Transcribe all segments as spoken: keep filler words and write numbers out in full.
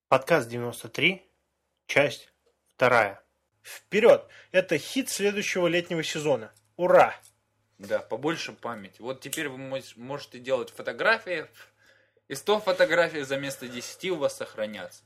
Подкаст девяносто три, часть вторая. Вперед! Это хит следующего летнего сезона. Ура! Да, побольше памяти. Вот теперь вы можете делать фотографии, и сто фотографий за место десяти у вас сохранятся.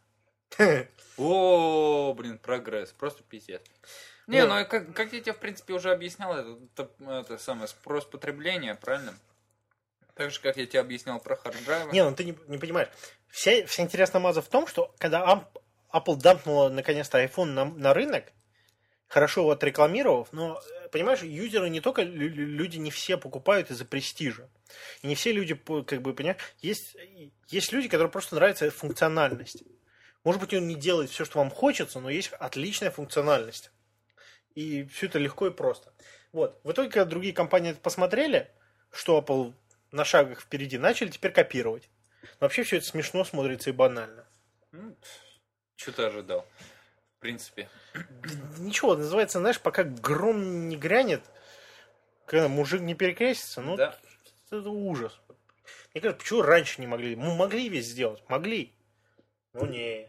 О, блин, прогресс. Просто пиздец. Не, ну как, как я тебе, в принципе, уже объяснял, это, это, это самое, спрос потребления, правильно? Так же, как я тебе объяснял про харддрайвы. Не, ну ты не, не понимаешь. Вся, вся интересная маза в том, что когда Apple дампнула наконец-то iPhone на, на рынок, хорошо его отрекламировав, но, понимаешь, юзеры не только, люди не все покупают из-за престижа. И не все люди, как бы, понимаешь, есть, есть люди, которым просто нравится функциональность. Может быть, он не делает все, что вам хочется, но есть отличная функциональность. И все это легко и просто. Вот. В итоге, когда другие компании это посмотрели, что Apple на шагах впереди, начали теперь копировать. Но вообще все это смешно смотрится и банально. Ну, что ты ожидал? В принципе. Ничего, называется, знаешь, пока гром не грянет, когда мужик не перекрестится, ну, да. Это ужас. Мне кажется, почему раньше не могли? Мы могли весь сделать, могли. Ну, не.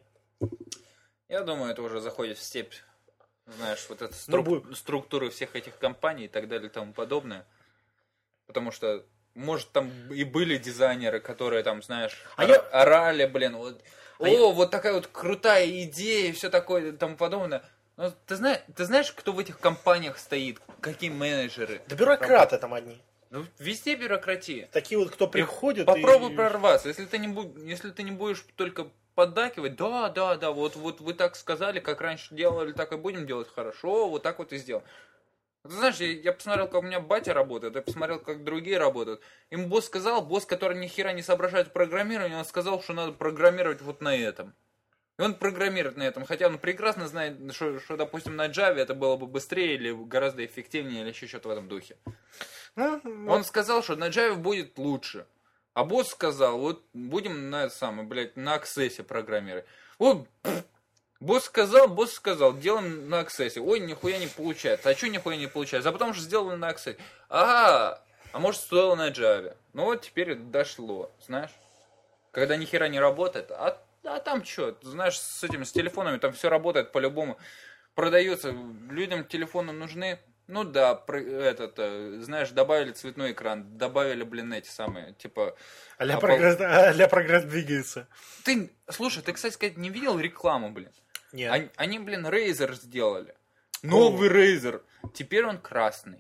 Я думаю, это уже заходит в степь, знаешь, вот эта струк... ну, структуры всех этих компаний и так далее и тому подобное. Потому что может, там и были дизайнеры, которые там, знаешь, а ор- я... орали, блин, вот, а о, я... вот такая вот крутая идея и все такое и тому подобное. Но ты знаешь, ты знаешь, кто в этих компаниях стоит? Какие менеджеры? Да бюрократы там одни. Ну, везде бюрократия. Такие вот, кто приходит. Попробуй и... прорваться. Если ты не будь, если ты не будешь только поддакивать, да, да, да, вот, вот вы так сказали, как раньше делали, так и будем делать хорошо, вот так вот и сделаем. Ты знаешь, я, я посмотрел, как у меня батя работает, я посмотрел, как другие работают. Им босс сказал, босс, который ни хера не соображает в программировании, он сказал, что надо программировать вот на этом. И он программирует на этом, хотя он прекрасно знает, что, что допустим, на Java это было бы быстрее или гораздо эффективнее, или еще что-то в этом духе. Ну, он сказал, что на Java будет лучше. А босс сказал, вот будем на это самое, блядь, на Access программировать. Вот, босс сказал, босс сказал, делаем на Access. Ой, нихуя не получается. А что нихуя не получается? А потому что сделали на Access. Ага, а может стоило на Java. Ну вот теперь дошло, знаешь. Когда ни хера не работает, а, а там что, знаешь, с этими, с телефонами там все работает по-любому. Продается, людям телефоны нужны. Ну да, про, этот, знаешь, добавили цветной экран, добавили, блин, эти самые, типа... А-ля, Apple... прогресс, а-ля прогресс двигается. Ты, слушай, ты, кстати сказать, не видел рекламу, блин? Нет. Они, они, блин, Razer сделали. Новый Razer. Теперь он красный.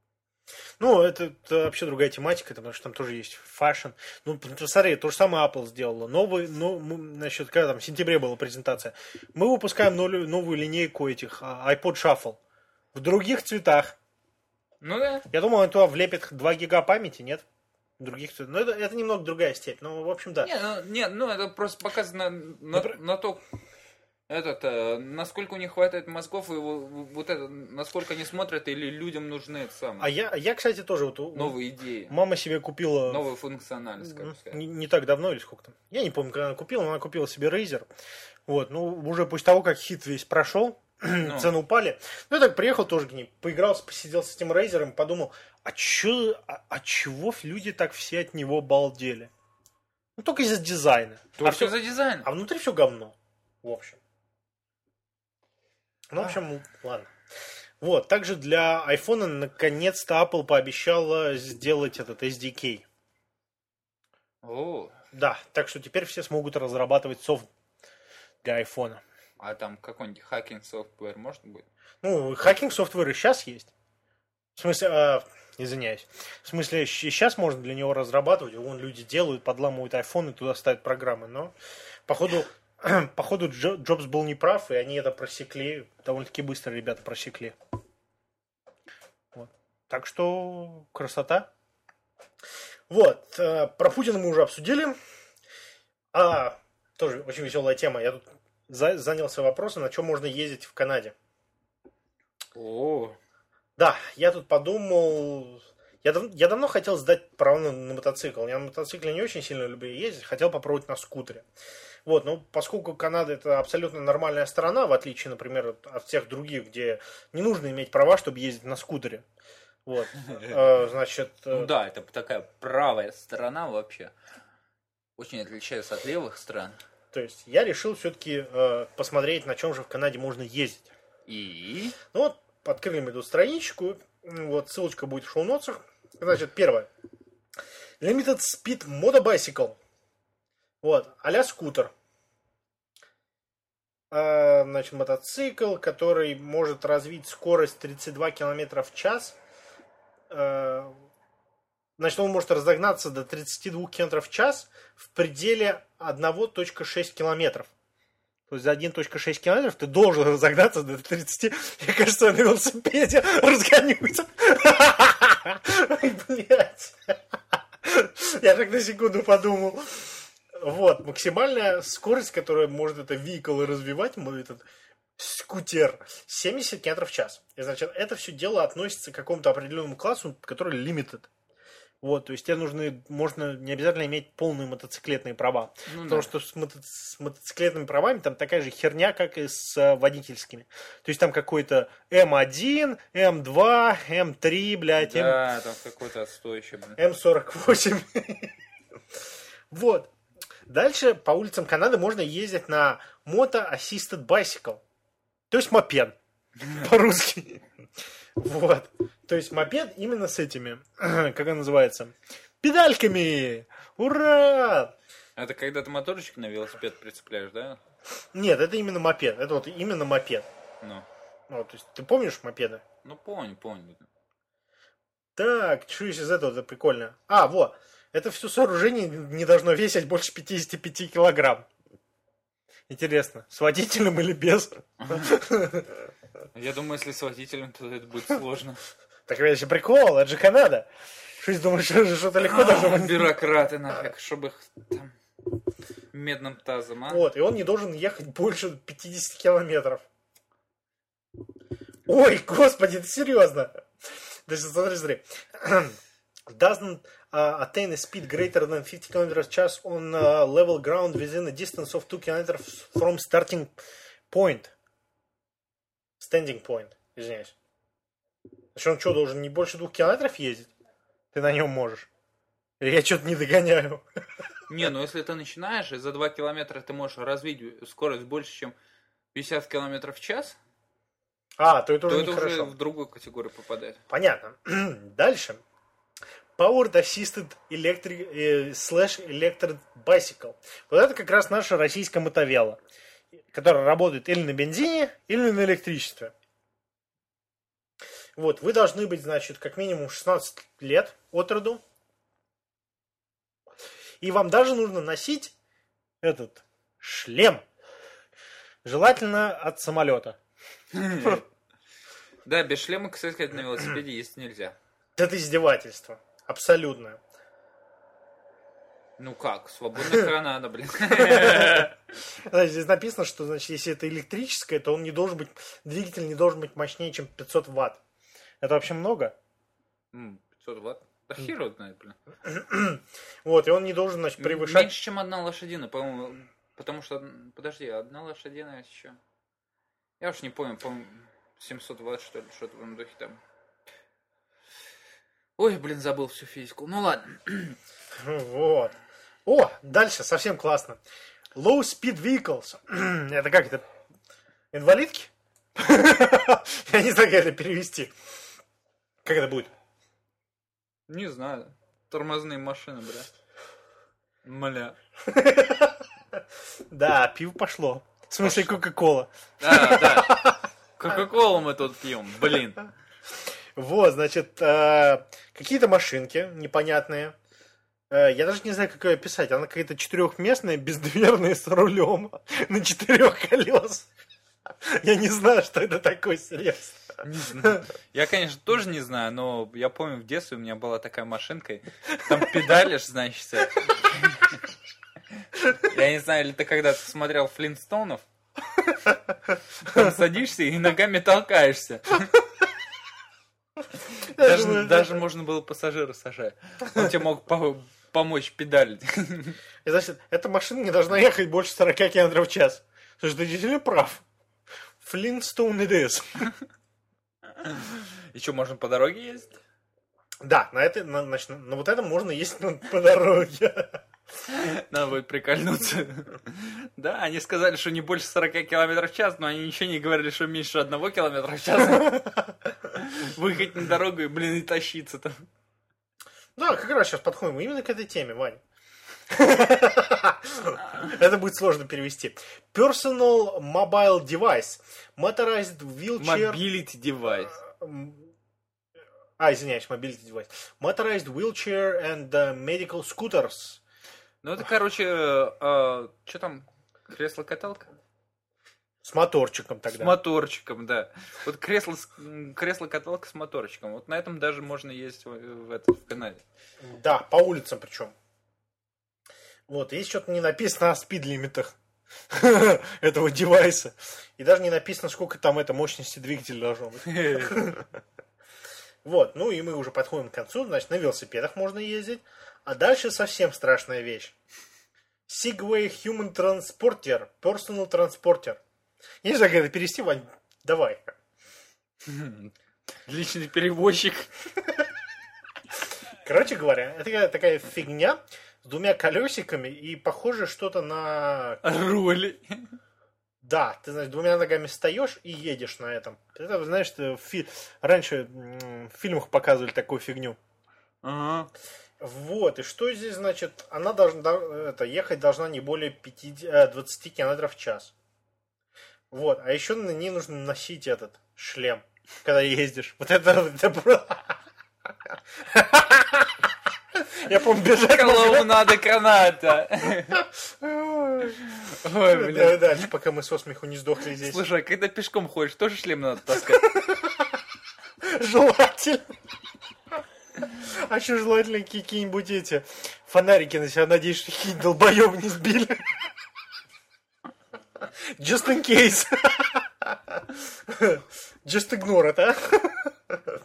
Ну, это, это вообще другая тематика, потому что там тоже есть фэшн. Ну, смотри, то же самое Apple сделала. Новый, ну, значит, когда там, в сентябре была презентация. Мы выпускаем новую, новую линейку этих iPod Shuffle. В других цветах. Ну да. Я думал, он туда влепит два гига памяти, нет? В других цветах. Но это, это немного другая степь. Ну, в общем, да. Не, ну, не, ну это просто показано на, на, Напр... на то, этот, э, насколько у них хватает мозгов, и вот это, насколько они смотрят, или людям нужны это самое. А я, я, кстати, тоже вот... Новые идеи. Мама себе купила... Новую функциональность, как сказать. Не, не так давно, или сколько там. Я не помню, когда она купила, но она купила себе Razer. Вот, ну, уже после того, как хит весь прошел, ну. Цены упали. Ну, я так приехал тоже к ней, поигрался, посидел с этим Razer, подумал, а, чё, а, а чего люди так все от него балдели? Ну, только из-за дизайна. Только а все из-за дизайна. А внутри все говно, в общем. Ну, в общем, а. ладно. Вот, также для iPhone наконец-то Apple пообещала сделать этот эс ди кей. О. Да, так что теперь все смогут разрабатывать софт для iPhone. А там какой-нибудь хакинг софтвер может быть? Ну, хакинг софтвер и сейчас есть. В смысле, э, извиняюсь. В смысле, сейчас можно для него разрабатывать. Вон люди делают, подламывают iPhone и туда ставят программы. Но, походу, походу Джобс был неправ, и они это просекли. Довольно-таки быстро ребята просекли. Вот. Так что, красота. Вот. Э, про Путина мы уже обсудили. А, тоже очень веселая тема. Я тут занялся вопросом, на чем можно ездить в Канаде. О, да, я тут подумал, я, дав, я давно хотел сдать право на, на мотоцикл. Я на мотоцикле не очень сильно люблю ездить, хотел попробовать на скутере. Вот, но поскольку Канада это абсолютно нормальная страна, в отличие, например, от, от всех других, где не нужно иметь права, чтобы ездить на скутере. Вот, э, значит. Э... Ну да, это такая правая сторона вообще. Очень отличается от левых стран. То есть я решил все-таки э, посмотреть, на чем же в Канаде можно ездить. И? Ну вот, открыли мы эту страничку. Вот, ссылочка будет в шоу-нотсах. Значит, первое. Limited Speed Motobicycle. Вот, а-ля скутер. А, значит, мотоцикл, который может развить скорость тридцать два километра в час. А, значит, он может разогнаться до тридцать два километра в час в пределе одна целая шесть километров. То есть за один целых шесть километров ты должен разогнаться до тридцати. Мне кажется, я на велосипеде разгонюсь. Блять. Я так на секунду подумал. Вот, максимальная скорость, которую может это vehicle развивать, этот скутер, семьдесят километров в час. И, значит, это все дело относится к какому-то определенному классу, который limited. Вот, то есть тебе нужны, можно не обязательно иметь полные мотоциклетные права. Ну, потому да. что с, мото, с мотоциклетными правами там такая же херня, как и с а, водительскими. То есть там какой-то эм один, эм два, эм три, блядь. Да, М... там какой-то отстой еще, блядь. эм сорок восемь. Вот. Дальше по улицам Канады можно ездить на Moto Assisted Bicycle. То есть мопед. По-русски. Вот. То есть мопед именно с этими, как он называется, педальками. Ура! Это когда ты моторчик на велосипед прицепляешь, да? Нет, это именно мопед. Это вот именно мопед. Ну. Вот, то есть ты помнишь мопеды? Ну, помню, помню. Так, что из этого это прикольно? А, вот. Это все сооружение не должно весить больше пятьдесят пять килограмм. Интересно, с водителем или без? Я думаю, если с водителем, то это будет сложно. Так ведь же прикол, это же Канада. Что ты думаешь, что-то легко должно быть? Бюрократы нафиг, чтобы их там медным тазом, а? Вот, и он не должен ехать больше пятьдесят километров. Ой, господи, это серьезно. Даже смотри, смотри. Doesn't uh, attain a speed greater than fifty kilometers per час on uh, level ground within a distance of two kilometers from starting point. Standing point, извиняюсь. Значит, он что, должен не больше двух километров ездить? Ты на нем можешь. Или я что-то не догоняю? Не, ну если ты начинаешь, и за два километра ты можешь развить скорость больше, чем пятьдесят километров в час, а, то это то уже это нехорошо. уже в другую категорию попадает. Понятно. Дальше. Powered Assisted Electric э, slash Electric Bicycle. Вот это как раз наша российская мотовела, которая работает или на бензине, или на электричестве. Вот, вы должны быть, значит, как минимум шестнадцать лет от роду. И вам даже нужно носить этот шлем. Желательно от самолета. Да, без шлема, кстати, на велосипеде ездить нельзя. Это издевательство. Абсолютно. Ну как, свободная Канада, блин. Значит, здесь написано, что, значит, если это электрическое, то он не должен быть, двигатель не должен быть мощнее, чем пятьсот ватт. Это вообще много? пятьсот ватт? Да хер его знает, блин. Вот, и он не должен, значит, превышать... Меньше, чем одна лошадиная, по-моему. Потому что, подожди, одна лошадиная еще... Я уж не помню, по-моему, семьсот ватт, что ли, что-то в этом духе там. Ой, блин, забыл всю физику. Ну ладно. Вот. О, дальше, совсем классно. Low Speed Vehicles. Это как это? Инвалидки? Я не знаю, как это перевести. Как это будет? Не знаю. Тормозные машины, бля. Мля. Да, пиво пошло. В смысле, Кока-Кола. Да, да. Кока-колу мы тут пьем, блин. Вот, значит, э, какие-то машинки непонятные. Э, я даже не знаю, как ее описать. Она какая-то четырехместная, бездверная, с рулем на четырех колесах. Я не знаю, что это такое, серьезно. Не знаю. Я, конечно, тоже не знаю, но я помню, в детстве у меня была такая машинка. Там педалишь, значит. Я не знаю, или ты когда-то смотрел Флинстоунов? Там садишься и ногами толкаешься. Даже, даже можно было пассажира сажать. Он тебе мог по- помочь педалить. И, значит, эта машина не должна ехать больше сорок километров в час. Слушай, ты действительно прав. Flintstone it is. И что, можно по дороге ездить? Да, на, это, на, значит, на вот этом можно ездить по дороге. Надо будет прикольнуться. Да, они сказали, что не больше сорока километров в час, но они ничего не говорили, что меньше одного километра в час. Выехать на дорогу и, блин, и тащиться там. Да, как раз сейчас подходим именно к этой теме, Вань. Это будет сложно перевести. Personal Mobile Device. Motorized Wheelchair... Mobility Device. А, извиняюсь, Mobility Device. Motorized Wheelchair and uh, Medical Scooters. Ну, это, короче, э, что там, кресло-каталка? С моторчиком тогда. С моторчиком, да. Вот кресло, кресло-каталка с моторчиком. Вот на этом даже можно ездить в, в, это, в Канаде. Да, по улицам причем. Вот, есть что-то не написано о спид-лимитах этого девайса. И даже не написано, сколько там это мощности двигателя должно быть. Вот, ну и мы уже подходим к концу. Значит, на велосипедах можно ездить. А дальше совсем страшная вещь. Segway Human Transporter. Personal Transporter. Я не знаю, как это перевести, Вань. Давай. Личный перевозчик. Короче говоря, это такая, такая фигня с двумя колесиками и похоже что-то на... Роли. Да, ты, знаешь, двумя ногами встаешь и едешь на этом. Это, знаешь, в фи... раньше в фильмах показывали такую фигню. Ага. Вот, и что здесь, значит, она должна, это, ехать должна не более пятидесяти, двадцати километров в час. Вот, а еще на ней нужно носить этот шлем, когда ездишь. Вот это... Я помню, бежать... Голову надо каната. Ой, блин. Дальше, пока мы со смеху не сдохли здесь. Слушай, а когда пешком ходишь, тоже шлем надо таскать? Желательно. А еще желательно какие-нибудь эти фонарики на себя, надеюсь, что какие-нибудь долбоёбы не сбили. Just in case. Just ignore it, а?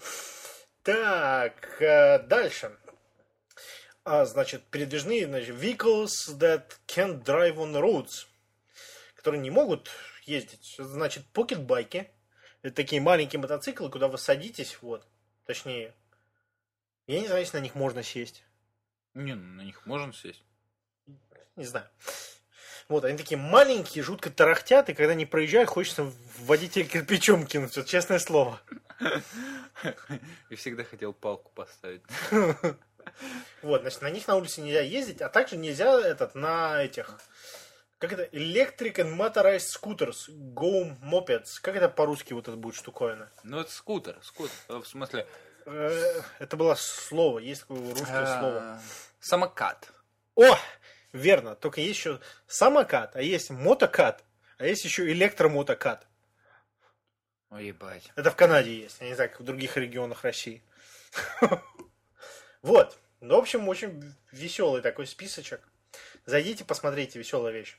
Так, дальше. А, значит, передвижные, значит, vehicles that can't drive on the roads, которые не могут ездить. Значит, покетбайки. Это такие маленькие мотоциклы, куда вы садитесь, вот. Точнее, я не знаю, если на них можно сесть. Не, на них можно сесть. Не знаю. Вот, они такие маленькие, жутко тарахтят, и когда они проезжают, хочется в водителя кирпичом кинуть, вот честное слово. Я всегда хотел палку поставить. Вот, значит, на них на улице нельзя ездить, а также нельзя этот, на этих, как это, Electric and Motorized Scooters, Go Mopeds, как это по-русски вот это будет штуковина? Ну, это скутер, скутер, в смысле... Это было слово, есть такое русское слово. Самокат. О, верно, только есть еще самокат, а есть мотокат, а есть еще электромотокат. Ой, ебать. Это в Канаде есть, я не знаю, как в других регионах России. Вот. Ну, в общем, очень веселый такой списочек. Зайдите, посмотрите, веселая вещь.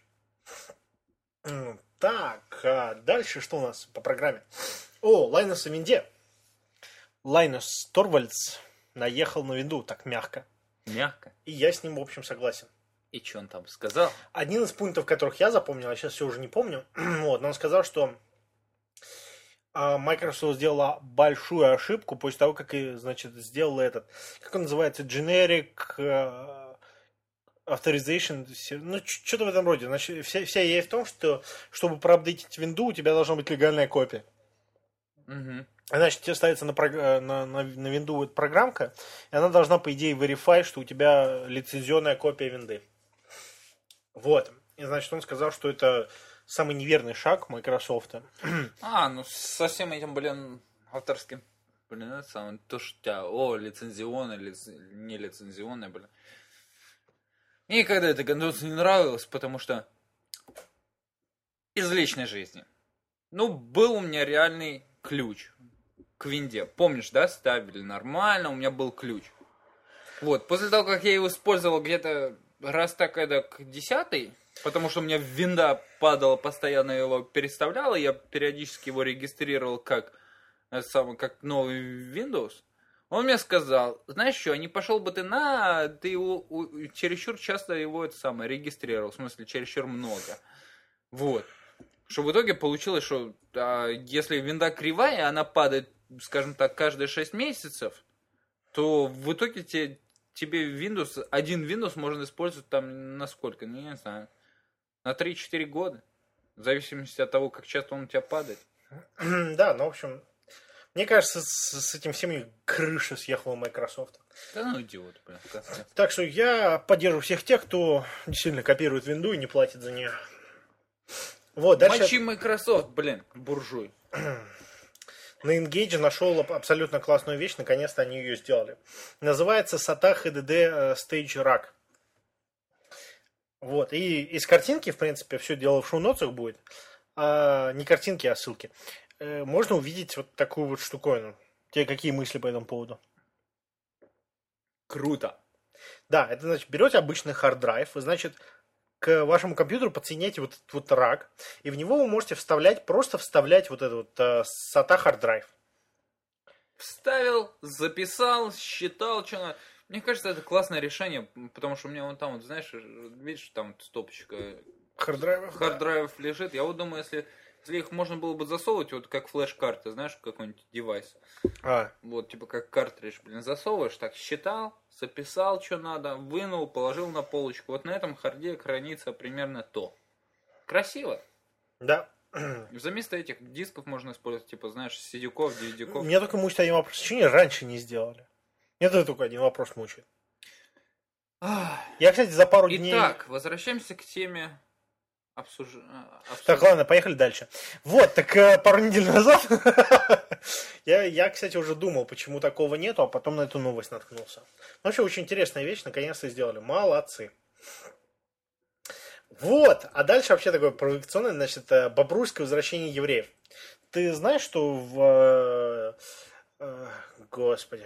Так, а дальше что у нас по программе? О, Лайнус о винде. Лайнус Торвальдс наехал на винду так мягко. Мягко? И я с ним, в общем, согласен. И что он там сказал? Один из пунктов, которых я запомнил, я сейчас все уже не помню. Вот, но он сказал, что Microsoft сделала большую ошибку после того, как, значит, сделала этот, как он называется, generic uh, authorization, ну, что-то в этом роде. Значит, вся, вся идея в том, что, чтобы проапдейтить винду, у тебя должна быть легальная копия. Угу. Значит, тебе ставится на, на, на, на винду эта программка, и она должна, по идее, verify, что у тебя лицензионная копия винды. Вот. И, значит, он сказал, что это самый неверный шаг Microsoft. А, ну со всем этим, блин, авторским, блин, это самое, то, что у тебя, о, лицензионное, лиц... не лицензионное, блин. Мне никогда это гандос не нравилось, потому что из личной жизни. Ну, был у меня реальный ключ к винде. Помнишь, да, ставили нормально, у меня был ключ. Вот, после того, как я его использовал где-то раз так эдак десятый, потому что у меня винда падала, постоянно его переставляла, я периодически его регистрировал как, самый, как новый Windows. Он мне сказал, знаешь что, не пошел бы ты на, ты его у, чересчур часто его это самое регистрировал, в смысле чересчур много. Вот. Что в итоге получилось, что а, если винда кривая, она падает, скажем так, каждые шесть месяцев, то в итоге тебе тебе Windows, один Windows можно использовать там на сколько? Ну, я не знаю. На три-четыре года. В зависимости от того, как часто он у тебя падает. Да, ну, в общем, мне кажется, с, с этим всеми крыша съехала Microsoft. Да ну идиот, блин. Так что я поддерживаю всех тех, кто действительно копирует винду и не платит за нее. Вот, дальше... Мочи Microsoft, блин, буржуй. На Engage нашел абсолютно классную вещь, наконец-то они ее сделали. Называется сата эйч ди ди Stage Rack. Вот, и из картинки, в принципе, все дело в шоу-ноцах будет. А, не картинки, а ссылки. Э, можно увидеть вот такую вот штуковину. Тебе какие мысли по этому поводу? Круто. Да, это значит, берете обычный хард-драйв, и, значит, к вашему компьютеру подсоединяете вот этот вот рак, и в него вы можете вставлять, просто вставлять вот этот вот uh, сата хард-драйв. Вставил, записал, считал, что надо. Мне кажется, это классное решение, потому что у меня вон там, вот, знаешь, видишь, там стопочка хард-драйвов, хард-драйвов да. лежит. Я вот думаю, если, если их можно было бы засовывать, вот как флеш-карты, знаешь, в какой-нибудь девайс. А. Вот, типа как картридж, блин, засовываешь, так считал, записал, что надо, вынул, положил на полочку. Вот на этом харде хранится примерно то. Красиво. Да. Вместо этих дисков можно использовать, типа, знаешь, сидюков, дивидюков. Меня только мучает один вопрос. Почему раньше не сделали? Мне только один вопрос мучает. Я, кстати, за пару Итак, дней... Итак, возвращаемся к теме обсуж... обсуж... Так, ладно, поехали дальше. Вот, так пару недель назад я, я, кстати, уже думал, почему такого нету, а потом на эту новость наткнулся. Вообще, очень интересная вещь, наконец-то сделали. Молодцы. Вот, а дальше вообще такое провокационное, значит, бобруйское возвращение евреев. Ты знаешь, что в... Господи...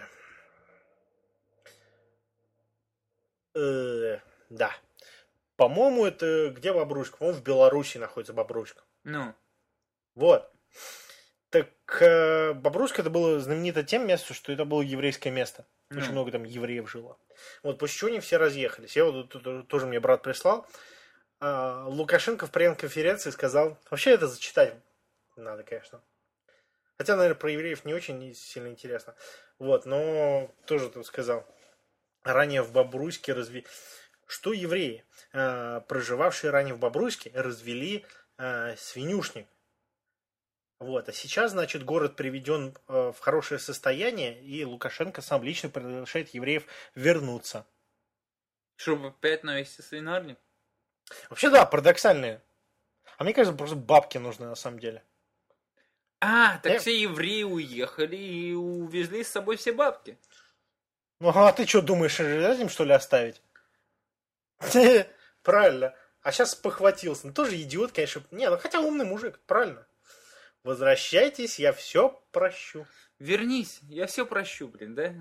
Э, да. По-моему, это где Бобруйск? По-моему, в Беларуси находится Бобруйск. Ну. Вот. Так э, Бобруйск это было знаменито тем местом, что это было еврейское место. Ну. Очень много там евреев жило. Вот после чего они все разъехались. Я вот тут тоже мне брат прислал. А, Лукашенко в пресс-конференции сказал... Вообще это зачитать надо, конечно. Хотя, наверное, про евреев не очень сильно интересно. Вот, но тоже тут сказал. Ранее в Бобруйске разве... Что евреи, э, проживавшие ранее в Бобруйске, развели э, свинюшник. Вот. А сейчас, значит, город приведен э, в хорошее состояние, и Лукашенко сам лично приглашает евреев вернуться. Чтобы опять навести свинарник? Вообще, да, парадоксальные. А мне кажется, просто бабки нужны на самом деле. А, так Я... все евреи уехали и увезли с собой все бабки. Ну, а ты что думаешь, им что ли оставить? Правильно. А сейчас похватился. Ну, тоже идиот, конечно. Не, ну хотя умный мужик, правильно. Возвращайтесь, я все прощу. Вернись, я все прощу, блин, да?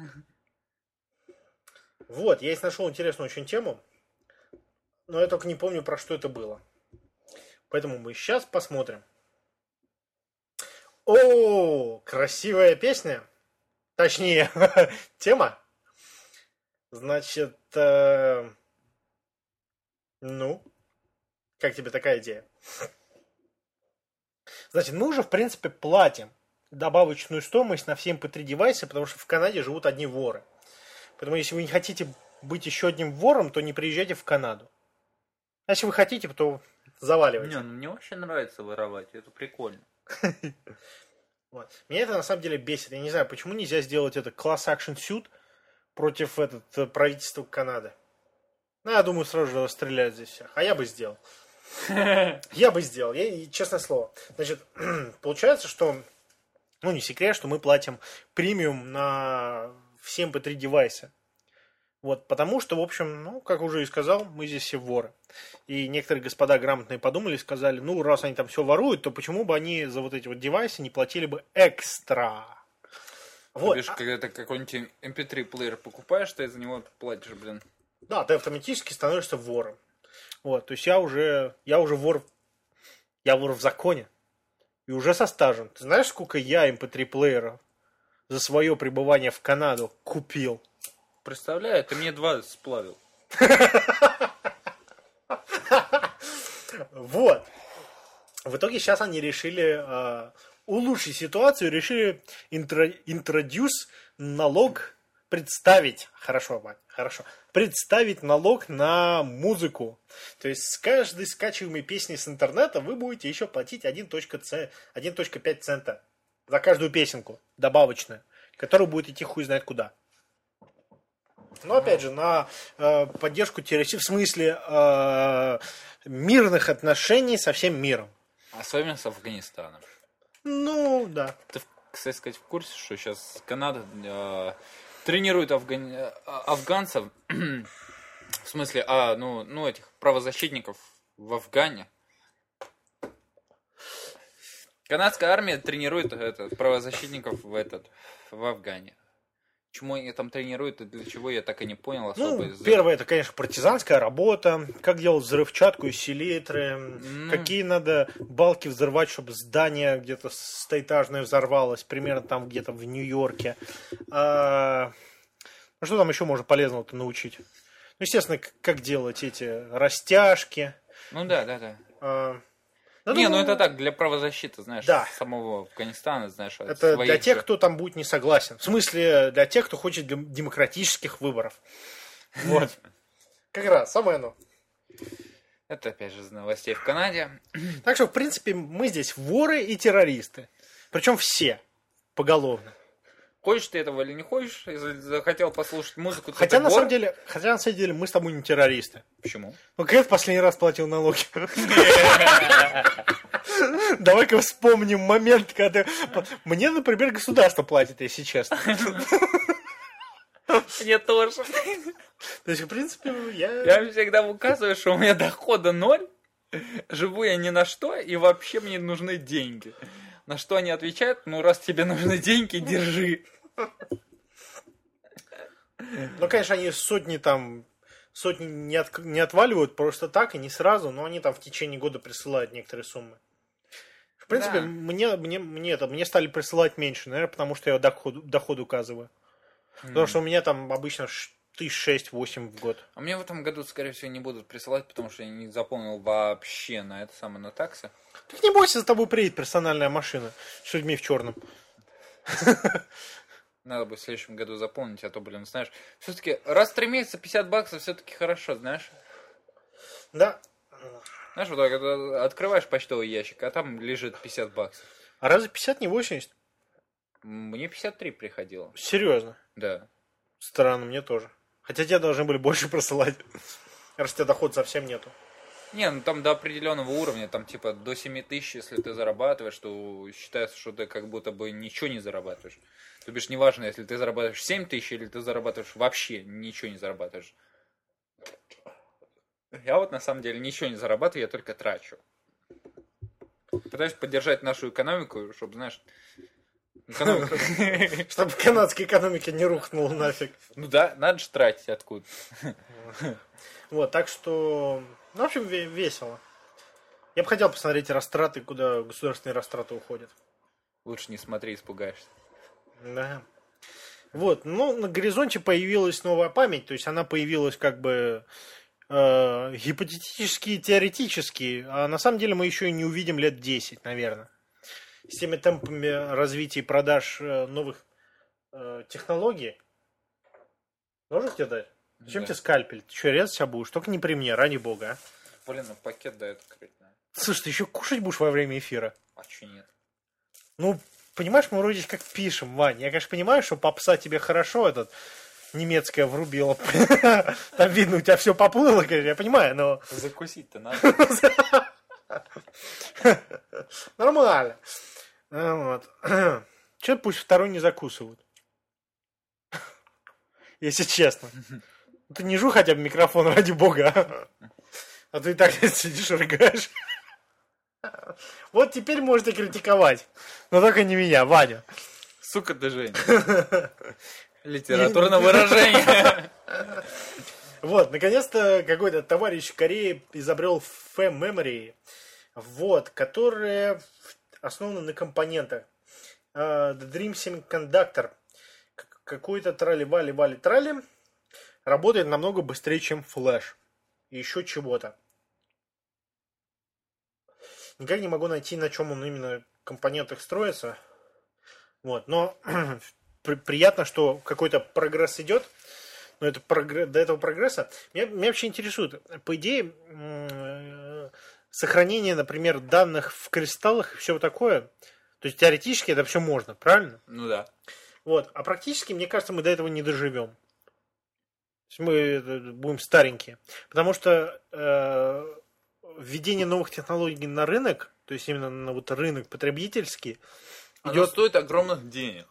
Вот, я здесь нашел интересную очень тему. Но я только не помню, про что это было. Поэтому мы сейчас посмотрим. О, красивая песня. Точнее, тема. Значит, э, ну, как тебе такая идея? Значит, мы уже, в принципе, платим добавочную стоимость на все эм пэ три девайсы, потому что в Канаде живут одни воры. Поэтому, если вы не хотите быть еще одним вором, то не приезжайте в Канаду. А если вы хотите, то заваливайте. Не, ну мне вообще нравится воровать, это прикольно. Вот. Меня это на самом деле бесит. Я не знаю, почему нельзя сделать это class action suit против этот, правительства Канады. Ну, я думаю, сразу же расстреляют здесь всех. А я бы сделал. Я бы сделал, я, честное слово. Значит, получается, что, ну, не секрет, что мы платим премиум на все эм пэ три девайсы. Вот, потому что, в общем, ну, как уже и сказал, мы здесь все воры. И некоторые господа грамотные подумали и сказали, ну, раз они там все воруют, то почему бы они за вот эти вот девайсы не платили бы экстра? Вот. Видишь, когда ты какой-нибудь эм пэ три плеер покупаешь, ты за него платишь, блин. Да, ты автоматически становишься вором. Вот, то есть я уже, я уже вор, я вор в законе. И уже со стажем. Ты знаешь, сколько я эм пэ три плееров за свое пребывание в Канаду купил? Представляю, ты мне два сплавил. Вот. В итоге сейчас они решили э, улучшить ситуацию, решили интро, интродюс налог представить, хорошо, Вань, хорошо, представить налог на музыку. То есть с каждой скачиваемой песни с интернета вы будете еще платить один целых пять цента за каждую песенку добавочную, которая будет идти хуй знает куда. Но опять же, на э, поддержку террористов, в смысле э, мирных отношений со всем миром. Особенно с Афганистаном. Ну, да. Ты, кстати сказать, в курсе, что сейчас Канада э, тренирует афган... афганцев, в смысле, а, ну, ну, этих правозащитников в Афгане. Канадская армия тренирует это, правозащитников в, этот, в Афгане. Чему они там тренируют и для чего, я так и не понял особо. Ну, из-за... первое, это, конечно, партизанская работа, как делать взрывчатку из селитры, ну... какие надо балки взрывать, чтобы здание где-то стоэтажное взорвалось, примерно там где-то в Нью-Йорке. А... Ну, что там еще можно полезного-то научить? Ну, естественно, как делать эти растяжки. Ну, да, да, да. А... Ну, не, ну это так, для правозащиты, знаешь, да. самого Афганистана, знаешь. Это для тех, же... кто там будет не согласен. В смысле, для тех, кто хочет демократических выборов. Вот. Как раз, самое оно. Это, опять же, из новостей в Канаде. Так что, в принципе, мы здесь воры и террористы. Причем все, поголовно. Хочешь ты этого или не хочешь, если захотел послушать музыку, то хотя на самом деле, хотя на самом деле мы с тобой не террористы. Почему? Ну, когда я в последний раз платил налоги? Давай-ка вспомним момент, когда... Мне, например, государство платит, если честно. Мне тоже. То есть, в принципе, я... Я всегда указываю, что у меня дохода ноль, живу я ни на что, и вообще мне нужны деньги. На что они отвечают? Ну, раз тебе нужны деньги, держи. Ну, конечно, они сотни там, сотни не, от, не отваливают просто так и не сразу, но они там в течение года присылают некоторые суммы. В принципе, да. мне, мне, мне, это, мне стали присылать меньше, наверное, потому что я доход, доход указываю. Mm. Потому что у меня там обычно тысяч шесть-восемь в год. А мне в этом году, скорее всего, не будут присылать, потому что я не заполнил вообще на это самое, на таксы. Так не бойся, за тобой приедет персональная машина с людьми в черном. Надо бы в следующем году заполнить, а то, блин, знаешь, все-таки раз в три месяца пятьдесят баксов все-таки хорошо, знаешь? Да. Знаешь, вот так открываешь почтовый ящик, а там лежит пятьдесят баксов. А разве пятьдесят не восемьдесят? Мне пятьдесят три приходило. Серьезно? Да. Странно, мне тоже. Хотя тебе должны были больше присылать, раз у тебя дохода совсем нету. Не, ну там до определенного уровня, там типа до семи тысяч, если ты зарабатываешь, то считается, что ты как будто бы ничего не зарабатываешь. То бишь, неважно, если ты зарабатываешь семь тысяч, или ты зарабатываешь вообще ничего не зарабатываешь. Я вот на самом деле ничего не зарабатываю, я только трачу. Пытаюсь поддержать нашу экономику, чтобы, знаешь... Экономику. Чтобы канадская экономика не рухнула нафиг. Ну да, надо же тратить откуда. Вот, так что... Ну, в общем, весело. Я бы хотел посмотреть растраты, куда государственные растраты уходят. Лучше не смотри, испугаешься. Да. Вот, ну, на горизонте появилась новая память, то есть она появилась как бы э, гипотетически и теоретически, а на самом деле мы еще и не увидим лет десять, наверное. С теми темпами развития и продаж э, новых э, технологий. Можешь тебе дать? Зачем да. тебе скальпель? Ты что, резать себя будешь? Только не при мне, ради бога. А? Блин, ну пакет дает открыть. Да. Слушай, ты еще кушать будешь во время эфира? А че нет? Ну, понимаешь, мы вроде как пишем, Вань. Я, конечно, понимаю, что попса тебе хорошо этот немецкая врубила. Там видно, у тебя все поплыло, конечно, я понимаю, но... Закусить-то надо. Нормально. Вот. Че пусть второй не закусывают? Если честно. Ты не жуй хотя бы микрофон, ради бога. А, а ты и так сидишь и рыгаешь. Вот теперь можете критиковать. Но только не меня, Ваня. Сука ты, Женя. Литературное выражение. Вот, наконец-то какой-то товарищ в Корее изобрел F-Memory, вот, которая основана на компонентах. Uh, The Dream Semiconductor. Какой-то трали-вали-вали-трали. Работает намного быстрее, чем флеш. И еще чего-то. Никак не могу найти, на чем он именно компонентах строится. Вот, но при, приятно, что какой-то прогресс идет. Но это прогресс, до этого прогресса меня, меня вообще интересует, по идее, м- сохранение, например, данных в кристаллах и все такое. То есть теоретически это все можно, правильно? Ну да. Вот. А практически, мне кажется, мы до этого не доживем. То есть мы будем старенькие. Потому что э, введение новых технологий на рынок, то есть именно на вот рынок потребительский, Оно идет... стоит огромных денег.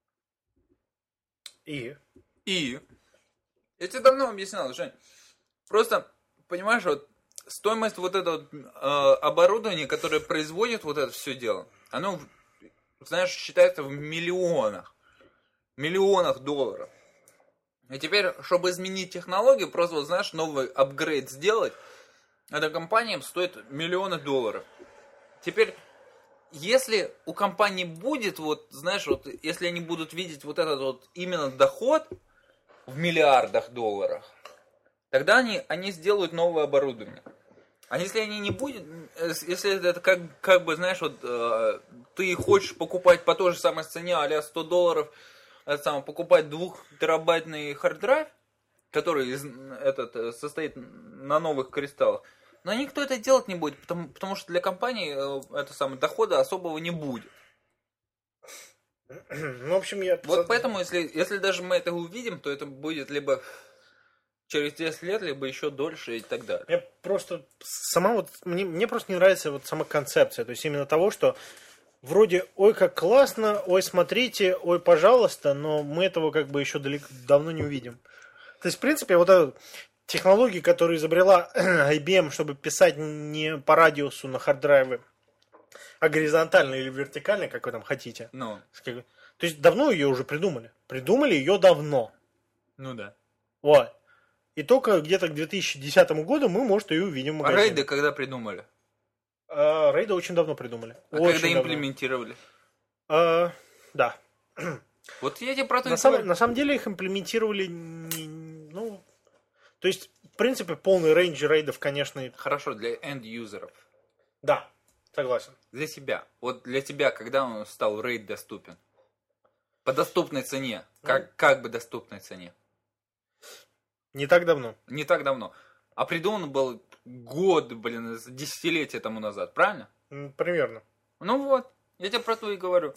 И... И... Я тебе давно объяснял, Жень. Просто, понимаешь, вот стоимость вот этого э, оборудования, которое производит вот это все дело, оно, знаешь, считается в миллионах. Миллионах долларов. И теперь, чтобы изменить технологию, просто, вот, знаешь, новый апгрейд сделать, эта компания стоит миллионы долларов. Теперь, если у компании будет, вот, знаешь, вот, если они будут видеть вот этот вот именно доход в миллиардах долларов, тогда они, они сделают новое оборудование. А если они не будут, если это как, как бы, знаешь, вот э, ты хочешь покупать по той же самой цене, а-ля сто долларов, это самое, покупать двухтерабайтный харддрайв, который из, этот, состоит на новых кристаллах, но никто это делать не будет, потому, потому что для компании э, это самое, дохода особого не будет. Ну, в общем, я... Вот поэтому, если, если даже мы это увидим, то это будет либо через десять лет, либо еще дольше и так далее. Мне просто сама вот... Мне, мне просто не нравится вот сама концепция. То есть именно того, что вроде, ой, как классно, ой, смотрите, ой, пожалуйста, но мы этого как бы еще далеко, давно не увидим. То есть, в принципе, вот эта технология, которую изобрела ай би эм, чтобы писать не по радиусу на харддрайвы, а горизонтально или вертикально, как вы там хотите. Ну. То есть давно ее уже придумали. Придумали ее давно. Ну да. Вот. И только где-то к две тысячи десятому году мы, может, ее увидим в А магазине. рейды когда придумали? А, рейды очень давно придумали. А очень когда давно. имплементировали? А, да. Вот я тебе про то На, и сам, говорю. на самом деле их имплементировали, не, ну, то есть, в принципе, полный рейндж рейдов, конечно, и- Хорошо, для энд-юзеров. да, согласен. Для себя. Вот для тебя, когда он стал рейд доступен? По доступной цене. Как, как бы доступной цене. Не так давно. Не так давно. А придуман был год, блин, десятилетия тому назад, правильно? М, Примерно. Ну вот, я тебе про то и говорю.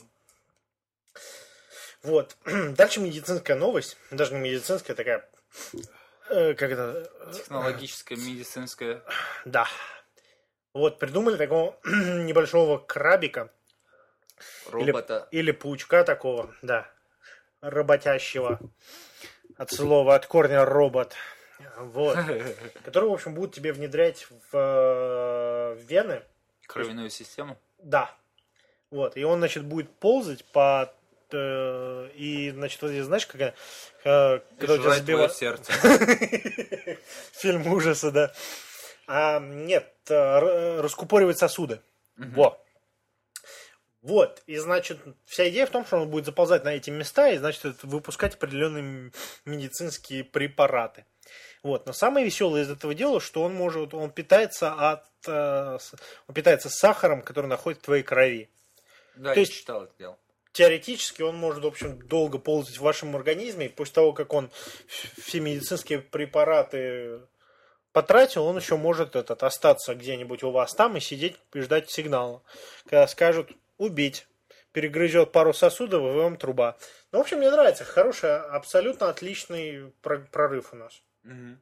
Вот. Дальше медицинская новость. Даже не медицинская, такая... э, как это? Технологическая, медицинская. Да. Вот, придумали такого небольшого крабика. Робота. Или, или паучка такого, да. Работящего. От слова, от корня робот. Вот. Который, в общем, будет тебе внедрять в, э, в вены. Кровяную систему. Да. Вот. И он, значит, будет ползать по... э, и, значит, вот здесь, знаешь, какая... Э, когда у тебя Жрать твое сбива- сердце. Фильм ужаса, да. А, нет, э, р- раскупоривать сосуды. Во. Вот. И, значит, вся идея в том, что он будет заползать на эти места и, значит, выпускать определенные м- медицинские препараты. Вот. Но самое веселое из этого дела, что он может, он питается от, э, с- он питается сахаром, который находится в твоей крови. Да, То я есть- читал это дело. Теоретически он может, в общем, долго ползать в вашем организме, и после того, как он все медицинские препараты потратил, он еще может этот, остаться где-нибудь у вас там и сидеть и ждать сигнала. Когда скажут убить, перегрызет пару сосудов, и вам труба. Ну, в общем, мне нравится. Хороший, абсолютно отличный про- прорыв у нас. Мгм.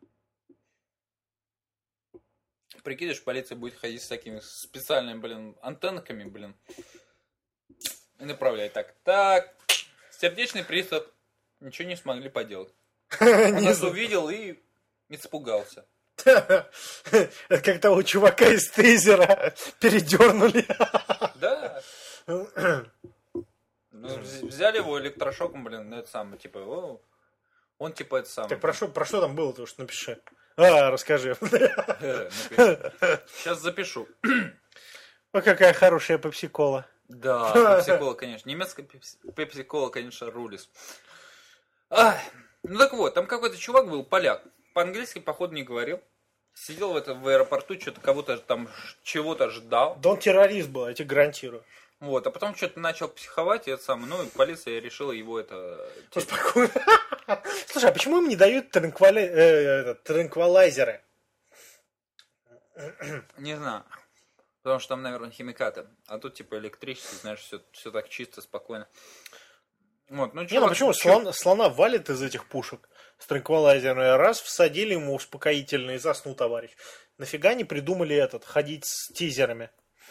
Прикидываешь, полиция будет ходить с такими специальными, блин, антеннками, блин. И направлять так. Так, сердечный приступ. Ничего не смогли поделать. Он Не нас знаю. увидел и испугался. Это как того чувака из тейзера передернули. Да. Ну, вз- взяли его электрошоком, блин, ну, это самое, типа, о, он типа это самое. Так про что, про что там было, ты уж напиши. А, расскажи. Сейчас запишу. Ой, какая хорошая пепси-кола. Да, пепси-кола, конечно. Немецкая пепси- пепси-кола, конечно, рулис. Ай, ну так вот, там какой-то чувак был, поляк. По-английски, походу, не говорил. Сидел в, это, в аэропорту, что-то кого-то там чего-то ждал. Да он террорист был, я тебе гарантирую. Вот, а потом что-то начал психовать, и это самое, ну, и полиция решила его это... Успокоить. Слушай, а почему им не дают транквали... э, это, транквилайзеры? Не знаю. Потому что там, наверное, химикаты. А тут, типа, электричество, знаешь, все, все так чисто, спокойно. Вот, ну, не, ну почему? Слон, слона валит из этих пушек с транквилайзером. Раз, всадили ему успокоительно и заснул товарищ. Нафига не придумали этот, ходить с тизерами?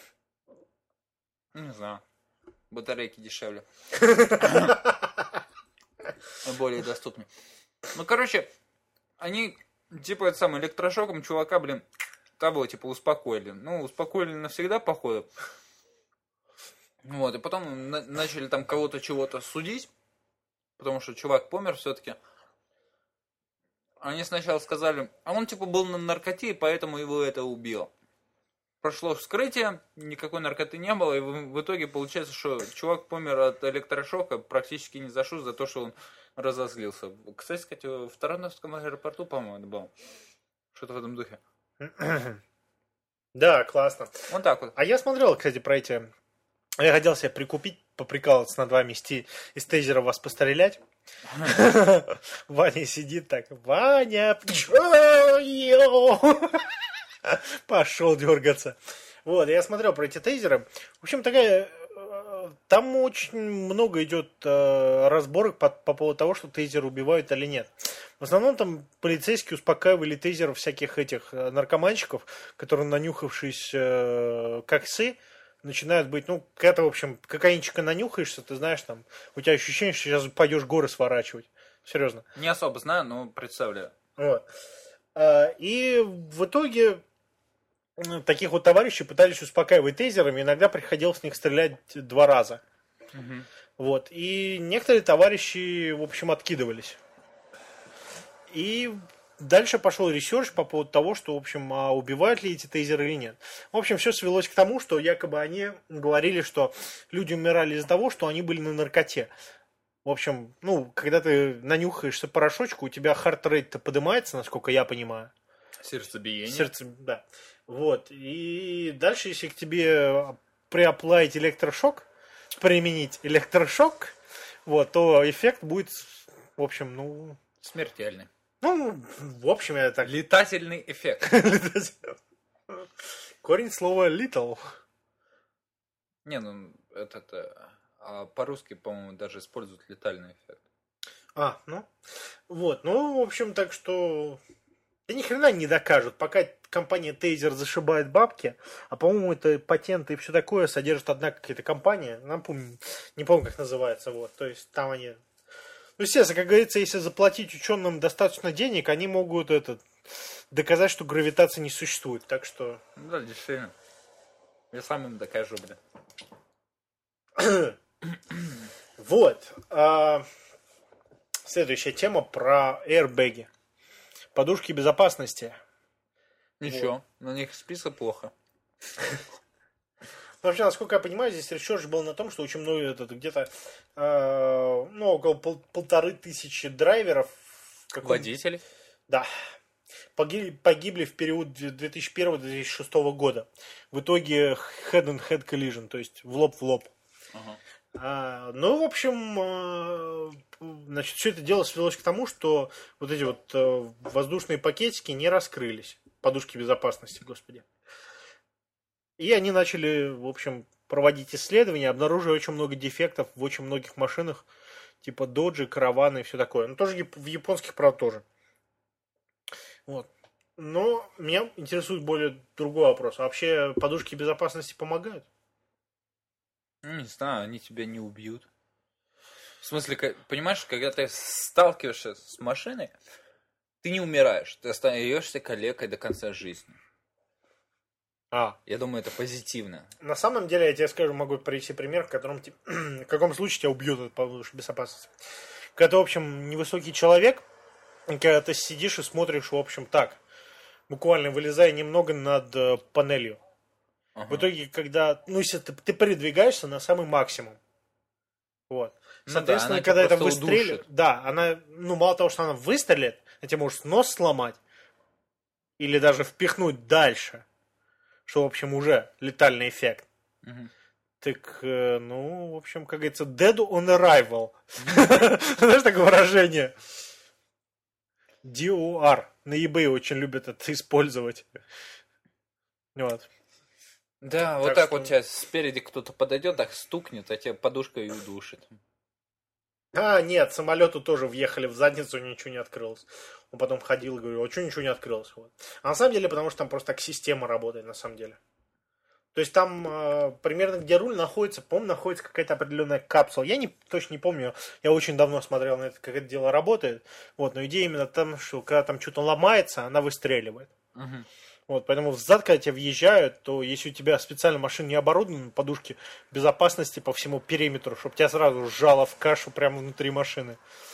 Не знаю. Батарейки дешевле. Более доступны. Ну, короче, они, типа, это самое, электрошоком чувака, блин, того, типа, успокоили. Ну, успокоили навсегда, походу. Вот, и потом на- начали там кого-то чего-то судить, потому что чувак помер все-таки. Они сначала сказали, а он, типа, был на наркоте, и поэтому его это убило. Прошло вскрытие, никакой наркоты не было, и в, в итоге получается, что чувак помер от электрошока практически не за что, за то, что он разозлился. Кстати сказать, в Таранновском аэропорту, по-моему, это было. Что-то в этом духе. Да, классно. Вот так вот. А я смотрел, кстати, про эти... Я хотел себе прикупить, поприкалываться над вами, из тейзера вас пострелять. Ваня сидит так, Ваня, пошел дергаться. Вот, я смотрел про эти тейзеры. В общем, такая... Там очень много идет э, разборок по, по поводу того, что тейзеры убивают или нет. В основном там полицейские успокаивали тейзеров всяких этих э, наркоманщиков, которые, нанюхавшись э, коксы, начинают быть, ну, когда ты, в общем, кокаинчика нанюхаешься, ты знаешь, там, у тебя ощущение, что сейчас пойдешь горы сворачивать. Серьезно. Не особо знаю, но представляю. Вот. А, и в итоге таких вот товарищей пытались успокаивать тейзерами, иногда приходилось с них стрелять два раза. Угу. Вот. И некоторые товарищи, в общем, откидывались. И дальше пошел ресерч по поводу того, что, в общем, а убивают ли эти тейзеры или нет. В общем, все свелось к тому, что якобы они говорили, что люди умирали из-за того, что они были на наркоте. В общем, ну, когда ты нанюхаешься порошочку, у тебя хард-рейт-то поднимается, насколько я понимаю. Сердцебиение. Сердце, да. Вот. И дальше, если к тебе приоплавить электрошок, применить электрошок, вот, то эффект будет, в общем, ну... Смертельный. Ну, в общем, я так... Летательный эффект. Корень слова little. Не, ну, это... А по-русски, по-моему, даже используют летальный эффект. А, ну. Вот, ну, в общем, так что... Да ни хрена не докажут, пока компания Taser зашибает бабки, а по-моему это патенты и все такое содержит одна какая-то компания, напомню, не помню как называется, вот, то есть там они, ну естественно, как говорится, если заплатить ученым достаточно денег, они могут этот доказать, что гравитации не существует, так что. Да, действительно, я сам им докажу, блин. Вот, а... следующая тема про airbag'и. Подушки безопасности. Ничего, вот. На них спится плохо. Вообще, насколько я понимаю, здесь ресерч был на том, что очень много, это, где-то э, ну, около пол, полторы тысячи драйверов. Водителей? Да. Погибли, погибли в период две тысячи первого - две тысячи шестого года. В итоге head-on-head collision, то есть в лоб в лоб. Ага. А, ну, в общем, значит, все это дело свелось к тому, что вот эти вот воздушные пакетики не раскрылись. Подушки безопасности, господи. И они начали, в общем, проводить исследования, обнаружили очень много дефектов в очень многих машинах, типа доджи, караваны и все такое. Ну, тоже в японских, правда, тоже. Вот. Но меня интересует более другой вопрос. А вообще подушки безопасности помогают? Не знаю, они тебя не убьют. В смысле, понимаешь, когда ты сталкиваешься с машиной, ты не умираешь. Ты остаешься калекой до конца жизни. А. Я думаю, это позитивно. На самом деле, я тебе скажу, могу привести пример, в котором в каком случае тебя убьют от подушки безопасности. Когда ты, в общем, невысокий человек, когда ты сидишь и смотришь, в общем, так, буквально вылезая немного над э, панелью. Ага. В итоге, когда, ну, если ты, ты передвигаешься на самый максимум, вот. Соответственно, ну да, когда это выстрелит, да, она, ну, мало того, что она выстрелит, она тебе может нос сломать, или даже впихнуть дальше, что, в общем, уже летальный эффект. Мгм. Так, э, ну, в общем, как говорится, dead on arrival. Знаешь такое выражение? ди о ар. На eBay очень любят это использовать. Вот. Да, вот Так так что- вот тебя спереди кто-то подойдет, так стукнет, а тебя подушкой и удушит. А, нет, самолету тоже въехали в задницу, ничего не открылось. Он потом ходил и говорил, а что ничего не открылось? Вот. А на самом деле, потому что там просто так система работает, на самом деле. То есть там э, примерно где руль находится, по-моему, находится какая-то определенная капсула. Я не, точно не помню, я очень давно смотрел на это, как это дело работает. Вот, но идея именно там, что когда там что-то ломается, она выстреливает. Мгм. Вот, поэтому взад, когда тебя въезжают, то если у тебя специально машина не оборудована, подушки безопасности по всему периметру, чтобы тебя сразу сжало в кашу прямо внутри машины,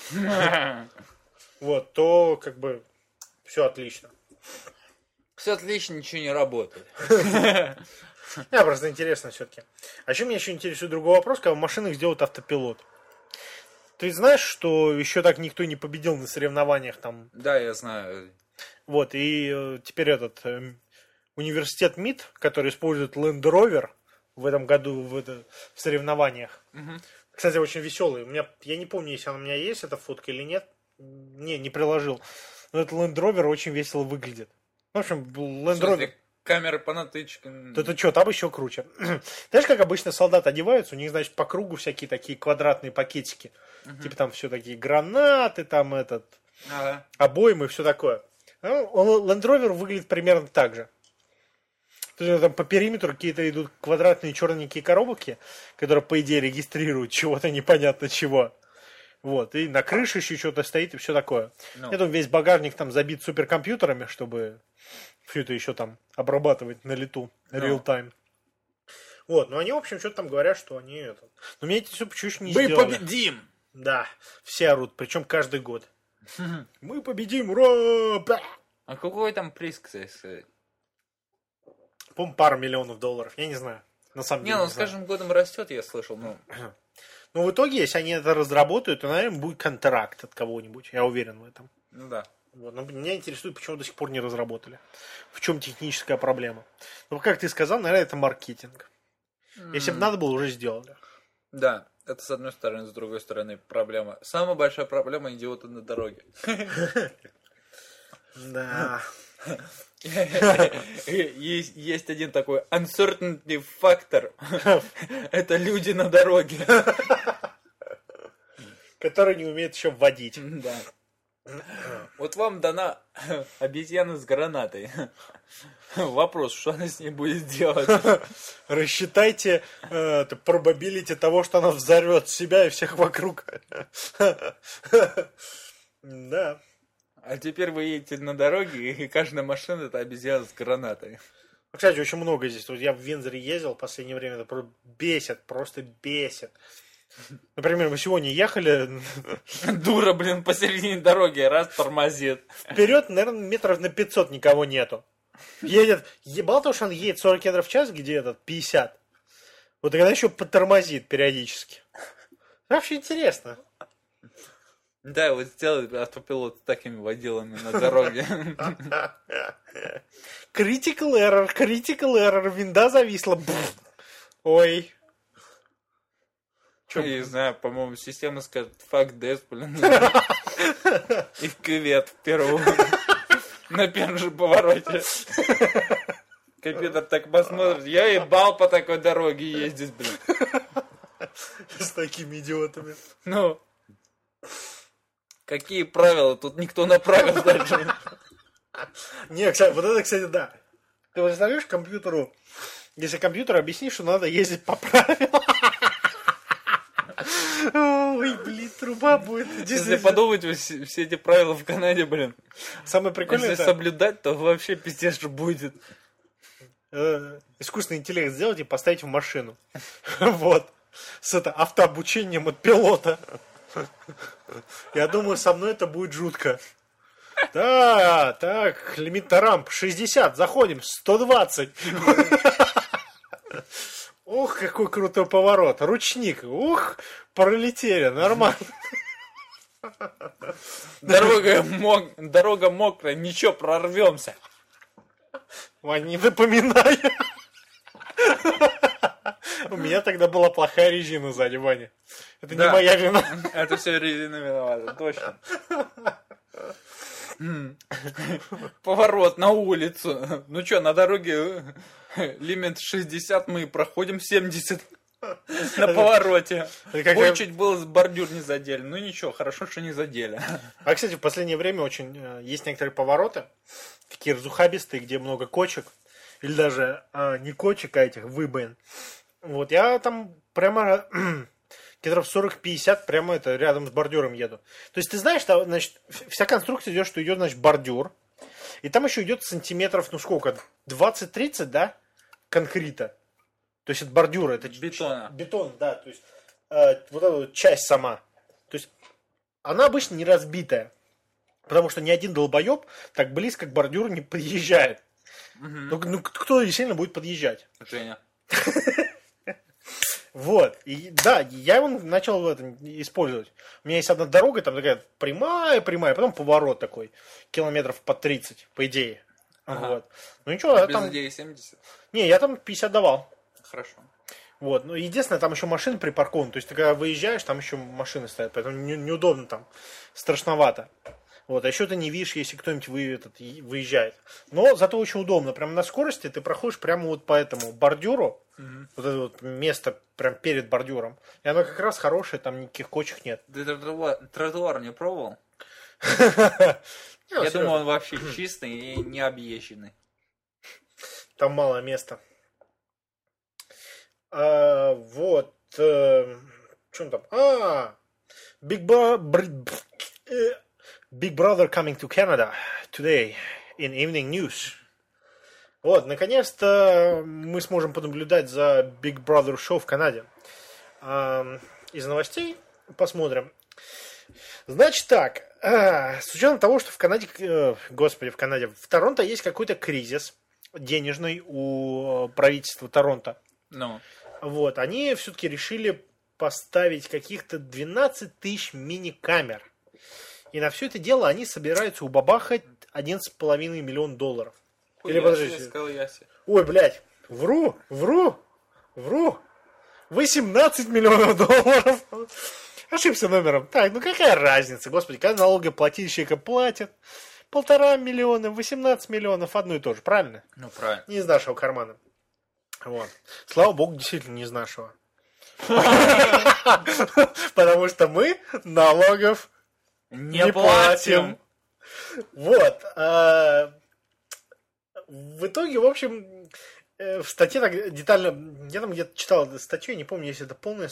вот, то как бы все отлично. Все отлично, ничего не работает. Мне просто интересно все-таки. А еще меня еще интересует другой вопрос, когда в машинах сделают автопилот. Ты знаешь, что еще так никто не победил на соревнованиях там? Да, я знаю. Вот, и э, теперь этот э, университет МИД, который использует Land Rover в этом году в, это, в соревнованиях. Мгм. Кстати, очень веселый. У меня, я не помню, если она у меня есть, эта фотка или нет. Не, не приложил. Но этот Land Rover очень весело выглядит. В общем, В Land смысле, Rover... камеры по натычкам. Да ты что, там еще круче. Знаешь, как обычно солдаты одеваются, у них, значит, по кругу всякие такие квадратные пакетики. Типа там все такие гранаты, там этот, Ага. обоймы и все такое. А он- Land Rover выглядит примерно так же. То есть там по периметру какие-то идут квадратные черненькие коробки, которые, по идее, регистрируют чего-то непонятно чего. Вот, и на крыше еще что-то стоит и все такое. Ну. Я думаю, весь багажник там забит суперкомпьютерами, чтобы все это еще там обрабатывать на лету, Ну. real time. Вот, но они, в общем, что-то там говорят, что они это... Но мне эти все чуть не Мы сделали. победим! Да, все орут, причем каждый год. Мы победим, ура! Ба! А какой там приз, кстати, сказать? По-моему, пара миллионов долларов, я не знаю. На самом Не, деле ну не с знаю. каждым годом растет, я слышал. Ну, Но в итоге, если они это разработают, то, наверное, будет контракт от кого-нибудь. Я уверен в этом. ну да. Вот. Но меня интересует, почему до сих пор не разработали. В чем техническая проблема. Ну, как ты сказал, наверное, это маркетинг. Если бы М, надо было, уже сделали. Да, это с одной стороны, с другой стороны проблема. Самая большая проблема — идиоты на дороге. Да. Есть, есть один такой uncertainty фактор. Это люди на дороге. Который не умеет еще вводить. Да. Вот вам дана обезьяна с гранатой. Вопрос, что она с ней будет делать? Рассчитайте э, probability того, что она взорвет себя и всех вокруг. Да. А теперь вы едете на дороге, и каждая машина — это обезьяна с гранатой. Кстати, очень много здесь. Вот я в Винзоре ездил в последнее время, это просто бесит, просто бесит. Например, мы сегодня ехали Дура, блин, посередине дороги, раз тормозит. вперед, наверное, метров на пятьсот никого нету. Едет, ебал то, что он едет сорок километров в час, где этот пятьдесят. Вот тогда еще потормозит периодически. Вообще интересно. Да, вот сделай автопилот с такими водилами на дороге. Critical error, critical error, винда зависла. Бф. Ой. Я не знаю, по-моему, система скажет fuck this, блин. И в кювет в первую. На первом же повороте. Компьютер так посмотрит. Я ебал по такой дороге ездить, блин. С такими идиотами. Ну. Какие правила? Тут никто направил даже. Не, кстати, вот это, кстати, да. Ты представляешь компьютеру, если компьютер объяснит, что надо ездить по правилам. Ой, блин, труба будет. Если подумать, все, все эти правила в Канаде, блин. Самое прикольное, Если это соблюдать, то вообще пиздец же будет. э, искусственный интеллект сделать и поставить в машину. Вот. С это автообучением от пилота. Я думаю, со мной это будет жутко. Да, так, лимит на рамп шестьдесят, заходим, сто двадцать. Ух, какой крутой поворот. Ручник, ух, пролетели, нормально. Дорога, мок... Дорога мокрая, ничего, прорвемся. Вань, не напоминай. У меня тогда была плохая резина сзади, Ваня. Это не моя вина. Это все резина виновата, точно. Поворот на улицу. Ну что, на дороге лимит шестьдесят, мы проходим семьдесят на повороте. Ой, чуть было бордюр не задели. Ну ничего, хорошо, что не задели. А, кстати, в последнее время очень есть некоторые повороты, такие разухабистые, где много кочек. Или даже а, не кочек, а этих выбоин. Вот, я там прямо километров сорок-пятьдесят прямо это рядом с бордюром еду. То есть ты знаешь, что, значит, вся конструкция идет, что идет, значит, бордюр. И там еще идет сантиметров, ну сколько, двадцать-тридцать, да, конкрита. То есть это бордюр, это бетона. Бетон, да, то есть э, вот эта вот часть сама. То есть она обычно не разбитая. Потому что ни один долбоеб так близко к бордюру не подъезжает. Угу. Ну, ну кто действительно будет подъезжать? Женя. Вот. И да, я его начал в этом использовать. У меня есть одна дорога, там такая прямая, прямая, потом поворот такой, километров по тридцать, по идее. Ага. Вот. Ну ничего, а без там... идеи семьдесят? Не, я там пятьдесят давал. Хорошо. Вот. Ну, единственное, там еще машины припаркованы. То есть, ты когда выезжаешь, там еще машины стоят. Поэтому не, неудобно там. Страшновато. Вот. А еще ты не видишь, если кто-нибудь вы, этот, выезжает. Но зато очень удобно. Прямо на скорости ты проходишь прямо вот по этому бордюру. Угу. Вот это вот место прям перед бордюром. И оно как раз хорошее, там никаких кочек нет. Ты тротуар, тротуар не пробовал? Я думаю, он вообще чистый и не объезженный. Там мало места. А, вот. Э, что там? А, Big, Bro- Big Brother coming to Canada today in evening news. Вот, наконец-то мы сможем понаблюдать за Big Brother Show в Канаде. А, из новостей посмотрим. Значит так, а, с учетом того, что в Канаде, э, господи, в Канаде, в Торонто есть какой-то кризис денежный у правительства Торонто. No. Вот, они все-таки решили поставить каких-то двенадцать тысяч мини-камер. И на все это дело они собираются убабахать один с половиной миллион долларов. Ой, Или подождите. Ой, блядь, вру, вру, вру. восемнадцать миллионов долларов. Ошибся номером. Так, ну какая разница, господи, когда налогоплательщика платят. Полтора миллиона, восемнадцать миллионов, одно и то же, правильно? Ну, правильно. Не из нашего кармана. Вот. Слава богу, действительно не из нашего. Потому что мы налогов не платим. Вот. В итоге, в общем, в статье так детально... Я там где-то читал статью, я не помню, если это полная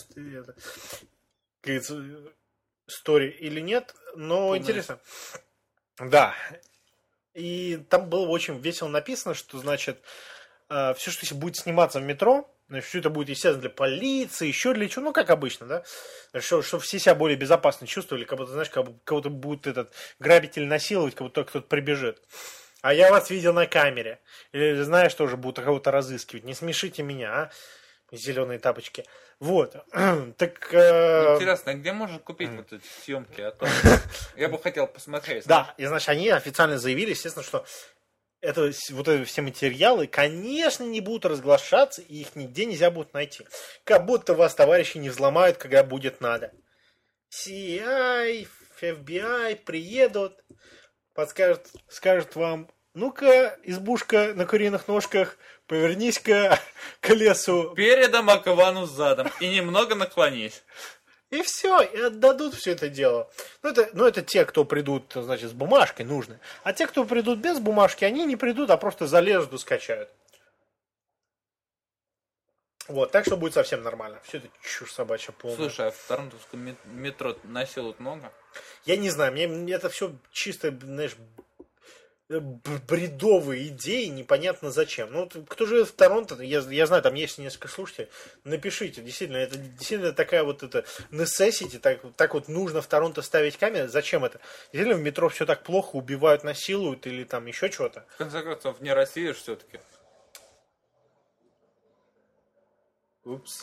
история или нет, но интересно. Да. И там было очень весело написано, что, значит, э, все, что будет сниматься в метро, значит, все это будет, естественно, для полиции, еще для чего, ну, как обычно, да, чтобы чтоб все себя более безопасно чувствовали, как будто, знаешь, как будто кого-то будет этот грабитель насиловать, как будто кто-то прибежит. А я вас видел на камере. Или знаешь, тоже будут кого-то разыскивать. Не смешите меня, а? Зеленые тапочки. Вот. Так. Э... Интересно, а где можно купить mm. вот эти съемки? А то я бы хотел посмотреть. Да, и значит, они официально заявили, естественно, что это, вот эти все материалы, конечно, не будут разглашаться, и их нигде нельзя будет найти. Как будто вас товарищи не взломают, когда будет надо. си ай ай, эф би ай приедут, подскажут, скажут вам: ну-ка, избушка на куриных ножках, повернись-ка к лесу. Передом, а ковану задом. И немного наклонись. И все, и отдадут все это дело. Ну это, ну, это те, кто придут, значит, с бумажкой нужны. А те, кто придут без бумажки, они не придут, а просто залезут и скачают. Вот, так что будет совсем нормально. Все это чушь собачья полная. Слушай, а в торонтовском метро насилуют много? Я не знаю, мне это все чисто, знаешь, бредовые идеи, непонятно зачем. Ну, кто живет в Торонто, я, я знаю, там есть несколько слушателей, напишите, действительно, это действительно такая вот это necessity, так, так вот нужно в Торонто ставить камеры, зачем это? Действительно, в метро все так плохо, убивают, насилуют или там еще что-то. В конце концов, не Россия все-таки. Упс.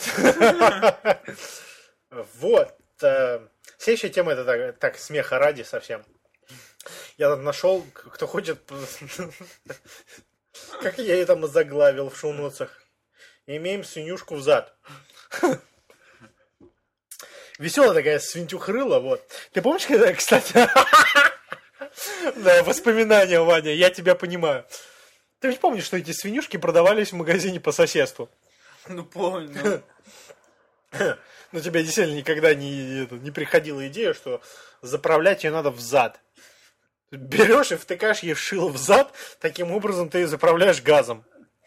Вот. Следующая тема, это так, так смеха ради совсем. Я нашел, кто хочет Как я ее там заглавил в шоу-ноцах. Имеем свинюшку в зад. Веселая такая свинтюхрыла, вот. Ты помнишь, когда, кстати... Да, воспоминания, Ваня, я тебя понимаю. Ты ведь помнишь, что эти свинюшки продавались в магазине по соседству? Ну, помню. Но тебе действительно никогда не, не приходила идея, что заправлять ее надо в зад. Берешь и втыкаешь ей в шило в зад, таким образом ты ее заправляешь газом.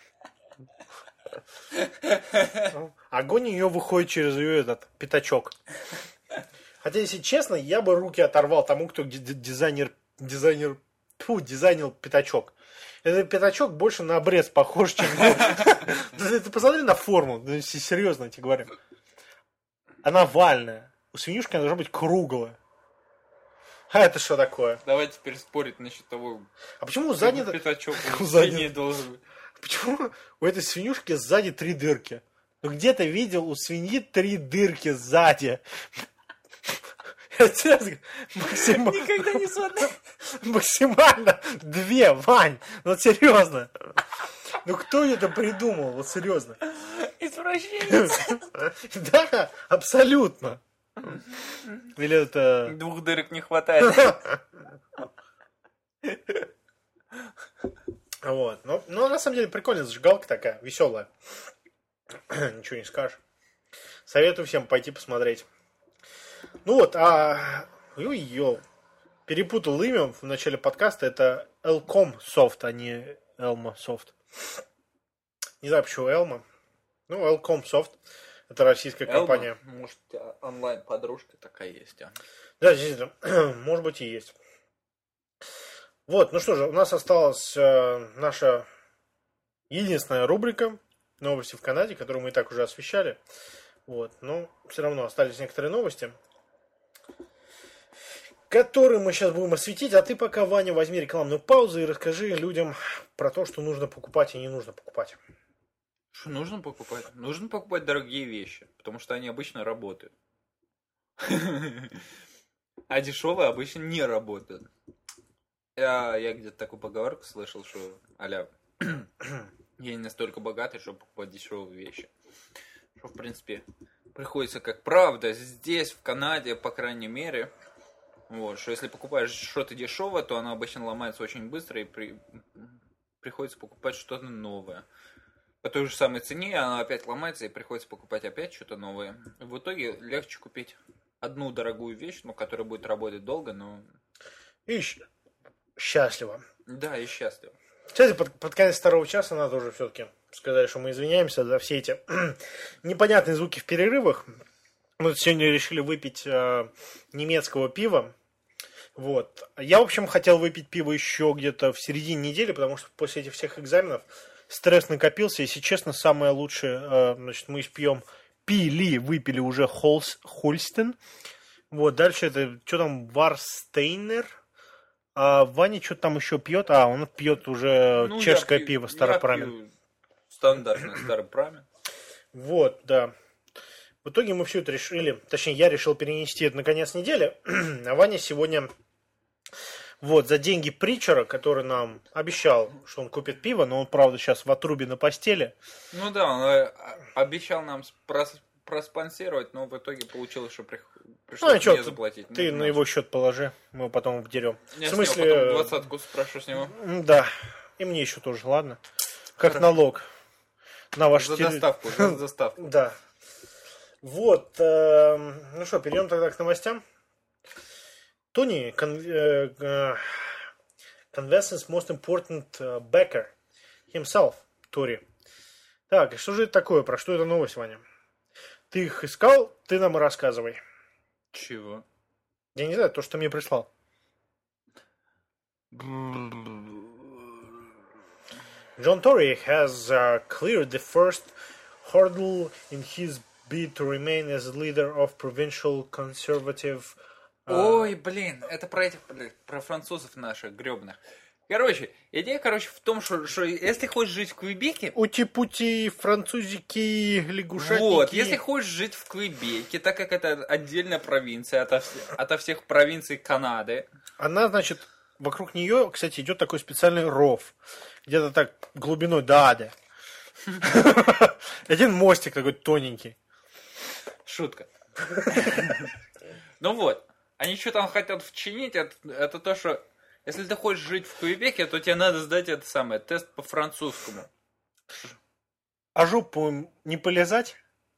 Огонь ее выходит через ее этот пятачок. Хотя, если честно, я бы руки оторвал тому, кто дизайнер, дизайнер, фу, дизайнил пятачок. Этот пятачок больше на обрез похож, чем... Ты посмотри на форму, серьезно тебе говорю. Она овальная. У свинюшки она должна быть круглая. А это что такое? Давай теперь спорить насчет того... А почему сзади... Пятачок у свиньи должен быть. Почему у этой свинюшки сзади три дырки? Ну где ты видел у свиньи три дырки сзади? Никогда не смотрел. Максимально две, Вань. Ну серьезно. Ну кто это придумал? Вот серьезно. Извращенец. Да, абсолютно. Или это... Двух дырок не хватает. Вот. Ну, ну, на самом деле, прикольная зажигалка такая, веселая. Ничего не скажешь. Советую всем пойти посмотреть. Ну вот, а... Ой-ё. Перепутал имя в начале подкаста. Это Elcom Soft, а не Elma Soft. Не знаю, почему Elma. Ну, Elcom Soft. Это российская компания. Elma? Может, онлайн-подружка такая есть, а? Да, действительно. Может быть и есть. Вот, ну что же, у нас осталась э, наша единственная рубрика «Новости в Канаде», которую мы и так уже освещали. Вот, но все равно остались некоторые новости, которые мы сейчас будем осветить. А ты пока, Ваня, возьми рекламную паузу и расскажи людям про то, что нужно покупать и не нужно покупать. Что нужно покупать? Нужно покупать дорогие вещи, потому что они обычно работают. А дешевые обычно не работают. Я, я где-то такую поговорку слышал, что а-ля я не настолько богатый, чтобы покупать дешевые вещи. Что, в принципе, приходится как правда здесь, в Канаде, по крайней мере. Вот, что если покупаешь что-то дешевое, то оно обычно ломается очень быстро, и при... приходится покупать что-то новое. По той же самой цене оно опять ломается, и приходится покупать опять что-то новое. В итоге легче купить одну дорогую вещь, ну, которая будет работать долго, но... И счастливо. Да, и счастливо. Кстати, под, под конец второго часа надо уже все-таки сказать, что мы извиняемся за все эти непонятные звуки в перерывах. Мы сегодня решили выпить э, немецкого пива. Вот. Я, в общем, хотел выпить пиво еще где-то в середине недели, потому что после этих всех экзаменов стресс накопился. Если честно, самое лучшее, э, значит, мы пьем, пили, выпили уже Холс, Хольстен. Вот, дальше это, что там, Варстейнер. А Ваня что-то там еще пьет. А, он пьет уже ну, чешское пью, пиво, Старопрамен. Стандартное Старопрамен. Вот, да. В итоге мы все это решили, точнее, я решил перенести это на конец недели. А Ваня сегодня, вот, за деньги Притчера, который нам обещал, что он купит пиво, но он, правда, сейчас в отрубе на постели. Ну да, он обещал нам прос- проспонсировать, но в итоге получилось, что при... пришлось ну, что, мне заплатить. Ты ну, на его счет положи, мы его потом вдерем. Я в смысле... потом двадцатку спрошу с него. Да, и мне еще тоже, ладно. Как Хорошо. Налог. На ваш за теле... доставку, за доставку. Да. Вот, э, ну что, перейдем тогда к новостям. Тони, con, uh, Convention's most important backer himself, Тори. Так, и что же это такое? Про что это новость, Ваня? Ты их искал, ты нам и рассказывай. Чего? Я не знаю, то, что ты мне прислал. John Tory has uh, cleared the first hurdle in his bid to remain as leader of provincial conservative... Uh... Ой, блин, это про этих, про французов наших гребных. Короче, идея, короче, в том, что, что если хочешь жить в Квебеке... Ути-пути, французики, лягушатники... Вот, если хочешь жить в Квебеке, так как это отдельная провинция ото, ото всех провинций Канады... Она, значит, вокруг нее, кстати, идет такой специальный ров, Где-то так глубиной до ада. Один мостик такой тоненький. Шутка. Ну вот. Они что там хотят вчинить, это, это то, что если ты хочешь жить в Квебеке, то тебе надо сдать это самое, тест по французскому. А жопу им не полезать?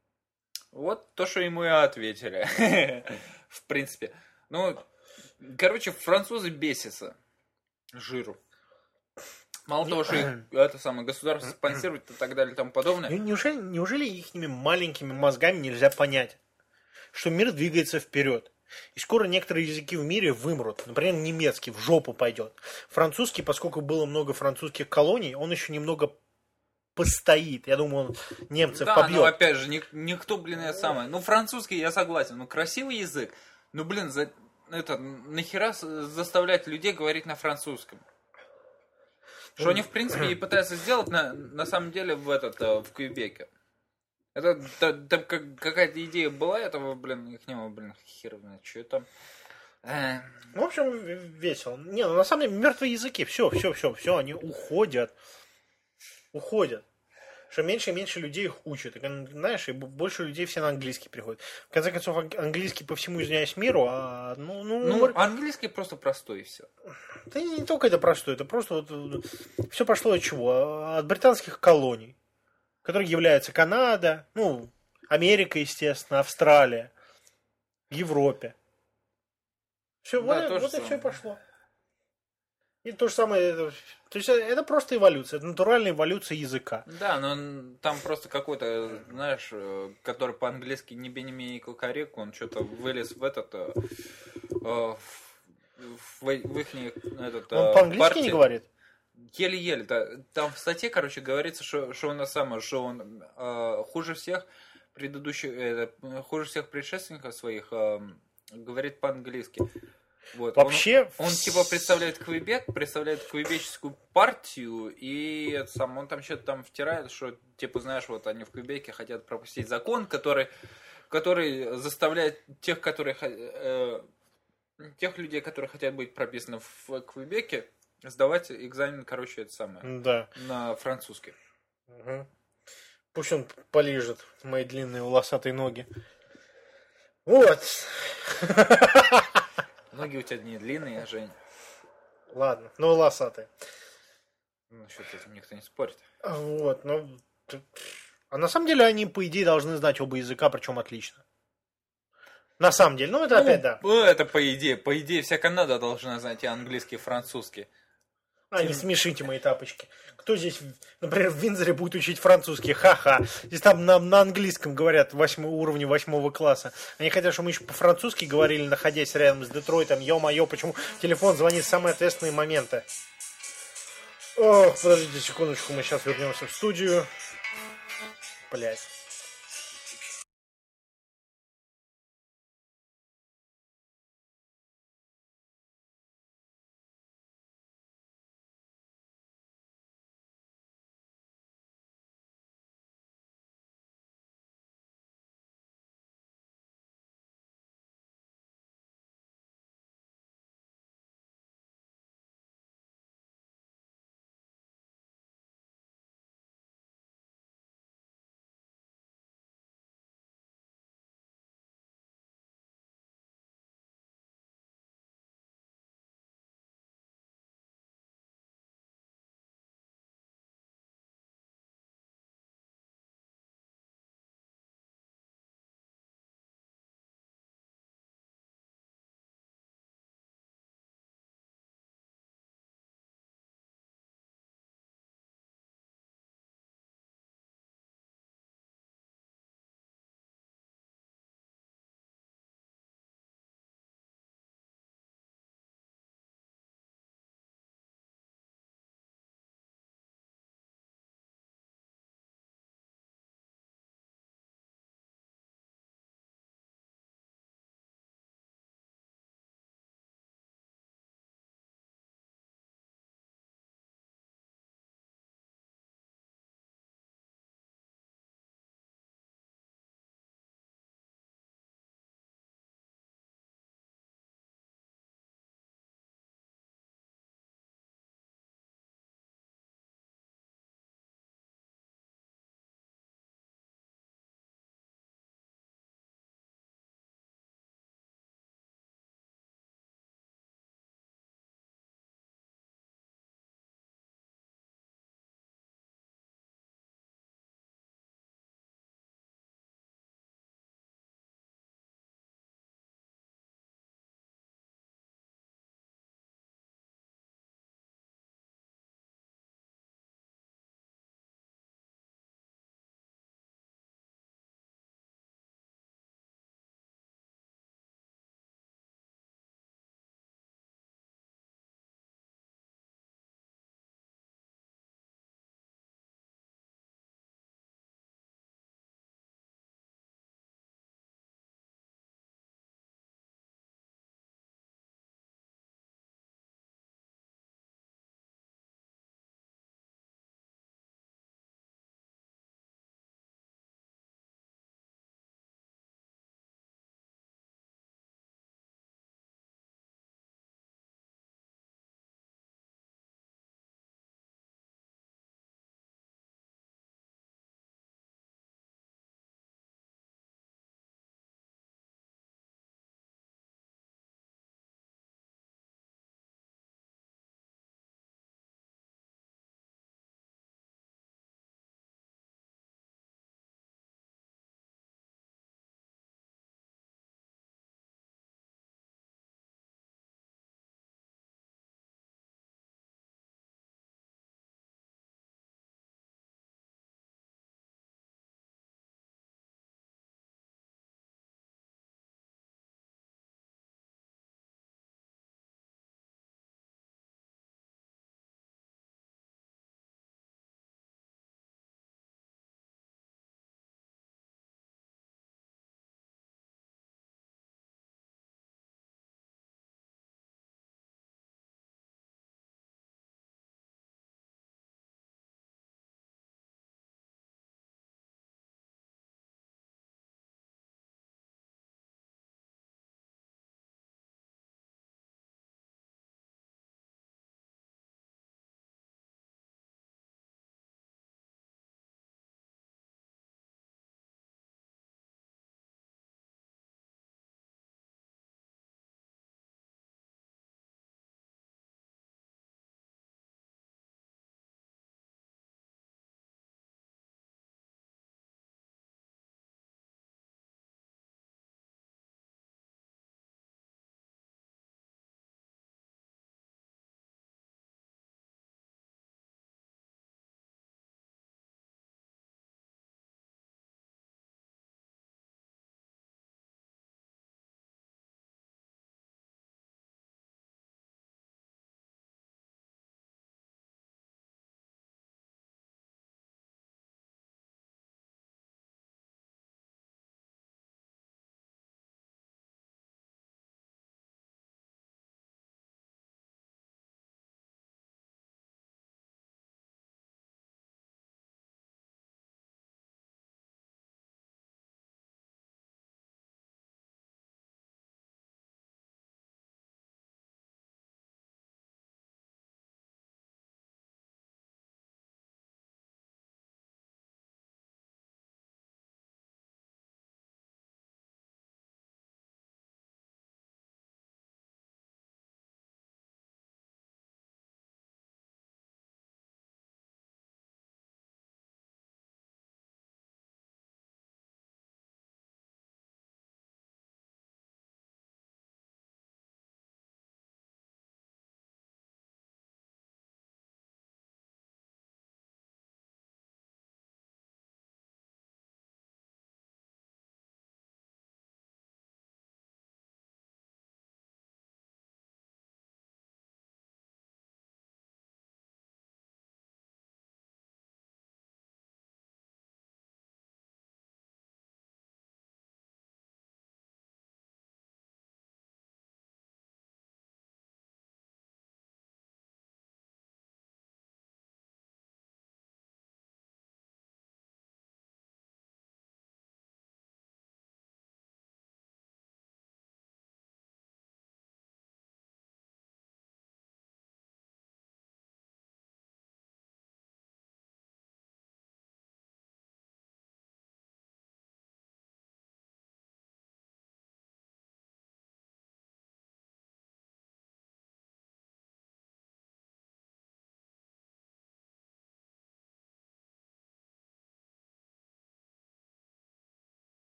Вот то, что ему и ответили. В принципе. Ну, короче, французы бесятся жиру. Мало того, что их это самое государство спонсирует и так далее и тому подобное. Неужели, неужели ихними маленькими мозгами нельзя понять, что мир двигается вперед? И скоро некоторые языки в мире вымрут. Например, немецкий в жопу пойдет. Французский, поскольку было много французских колоний, он еще немного постоит. Я думаю, он немцев да, побьет. Да, но опять же, ник- никто, блин, это самое. Ну, французский, я согласен, ну, красивый язык. Ну, блин, за, это, нахера заставлять людей говорить на французском? Что они, в принципе, и пытаются сделать на, на самом деле в, этот, в Квебеке. Это там, там как, какая-то идея была этого, блин, их нему, блин, хер, блин, что там. Ну, в общем, весело. Не, ну на самом деле мертвые языки, все, все, все, все, они уходят. Уходят. Что меньше и меньше людей их учат. И, знаешь, и больше людей все на английский приходят. В конце концов, английский по всему, извиняюсь, миру, а ну, ну, ну английский просто простой и все. Да не только это простой, это просто вот все пошло от чего? От британских колоний, которые являются Канада, ну, Америка, естественно, Австралия, Европе. Все, да, вот, вот и все и пошло. И то же самое, то есть это просто эволюция, это натуральная эволюция языка. Да, но там просто какой-то, знаешь, который по-английски не бени кукареку, он что-то вылез в этот, э, в, в их этот, он по-английски партии. Не говорит? Еле-еле. Да. Там в статье, короче, говорится, что, что он на самом, что он э, хуже всех предыдущих, э, хуже всех предшественников своих э, говорит по-английски. Вот. Вообще... Он, он типа представляет Квебек, представляет квебеческую партию, и это сам, он там что-то там втирает, что, типа, знаешь, вот они в Квебеке хотят пропустить закон, который, который заставляет тех, которые, э, тех людей, которые хотят быть прописаны в Квебеке, сдавать экзамен, короче, это самое, да. на французский. Угу. Пусть он полижет мои длинные волосатые ноги. Вот. Ноги у тебя не длинные, Жень. Ладно, но волосатые. Ну, насчет этого никто не спорит. Вот, ну... А на самом деле они, по идее, должны знать оба языка, причем отлично. На самом деле, ну это ну, опять да. Это по идее. По идее, вся Канада должна знать и английский, и французский. А, не смешите мои тапочки. Кто здесь, например, в Виндзоре будет учить французский? Ха-ха. Здесь там на, на английском говорят восьмого уровня восьмого класса. Они хотят, чтобы мы еще по-французски говорили, находясь рядом с Детройтом. Ё-моё, почему телефон звонит в самые ответственные моменты? Ох, подождите секундочку, мы сейчас вернемся в студию. Блять.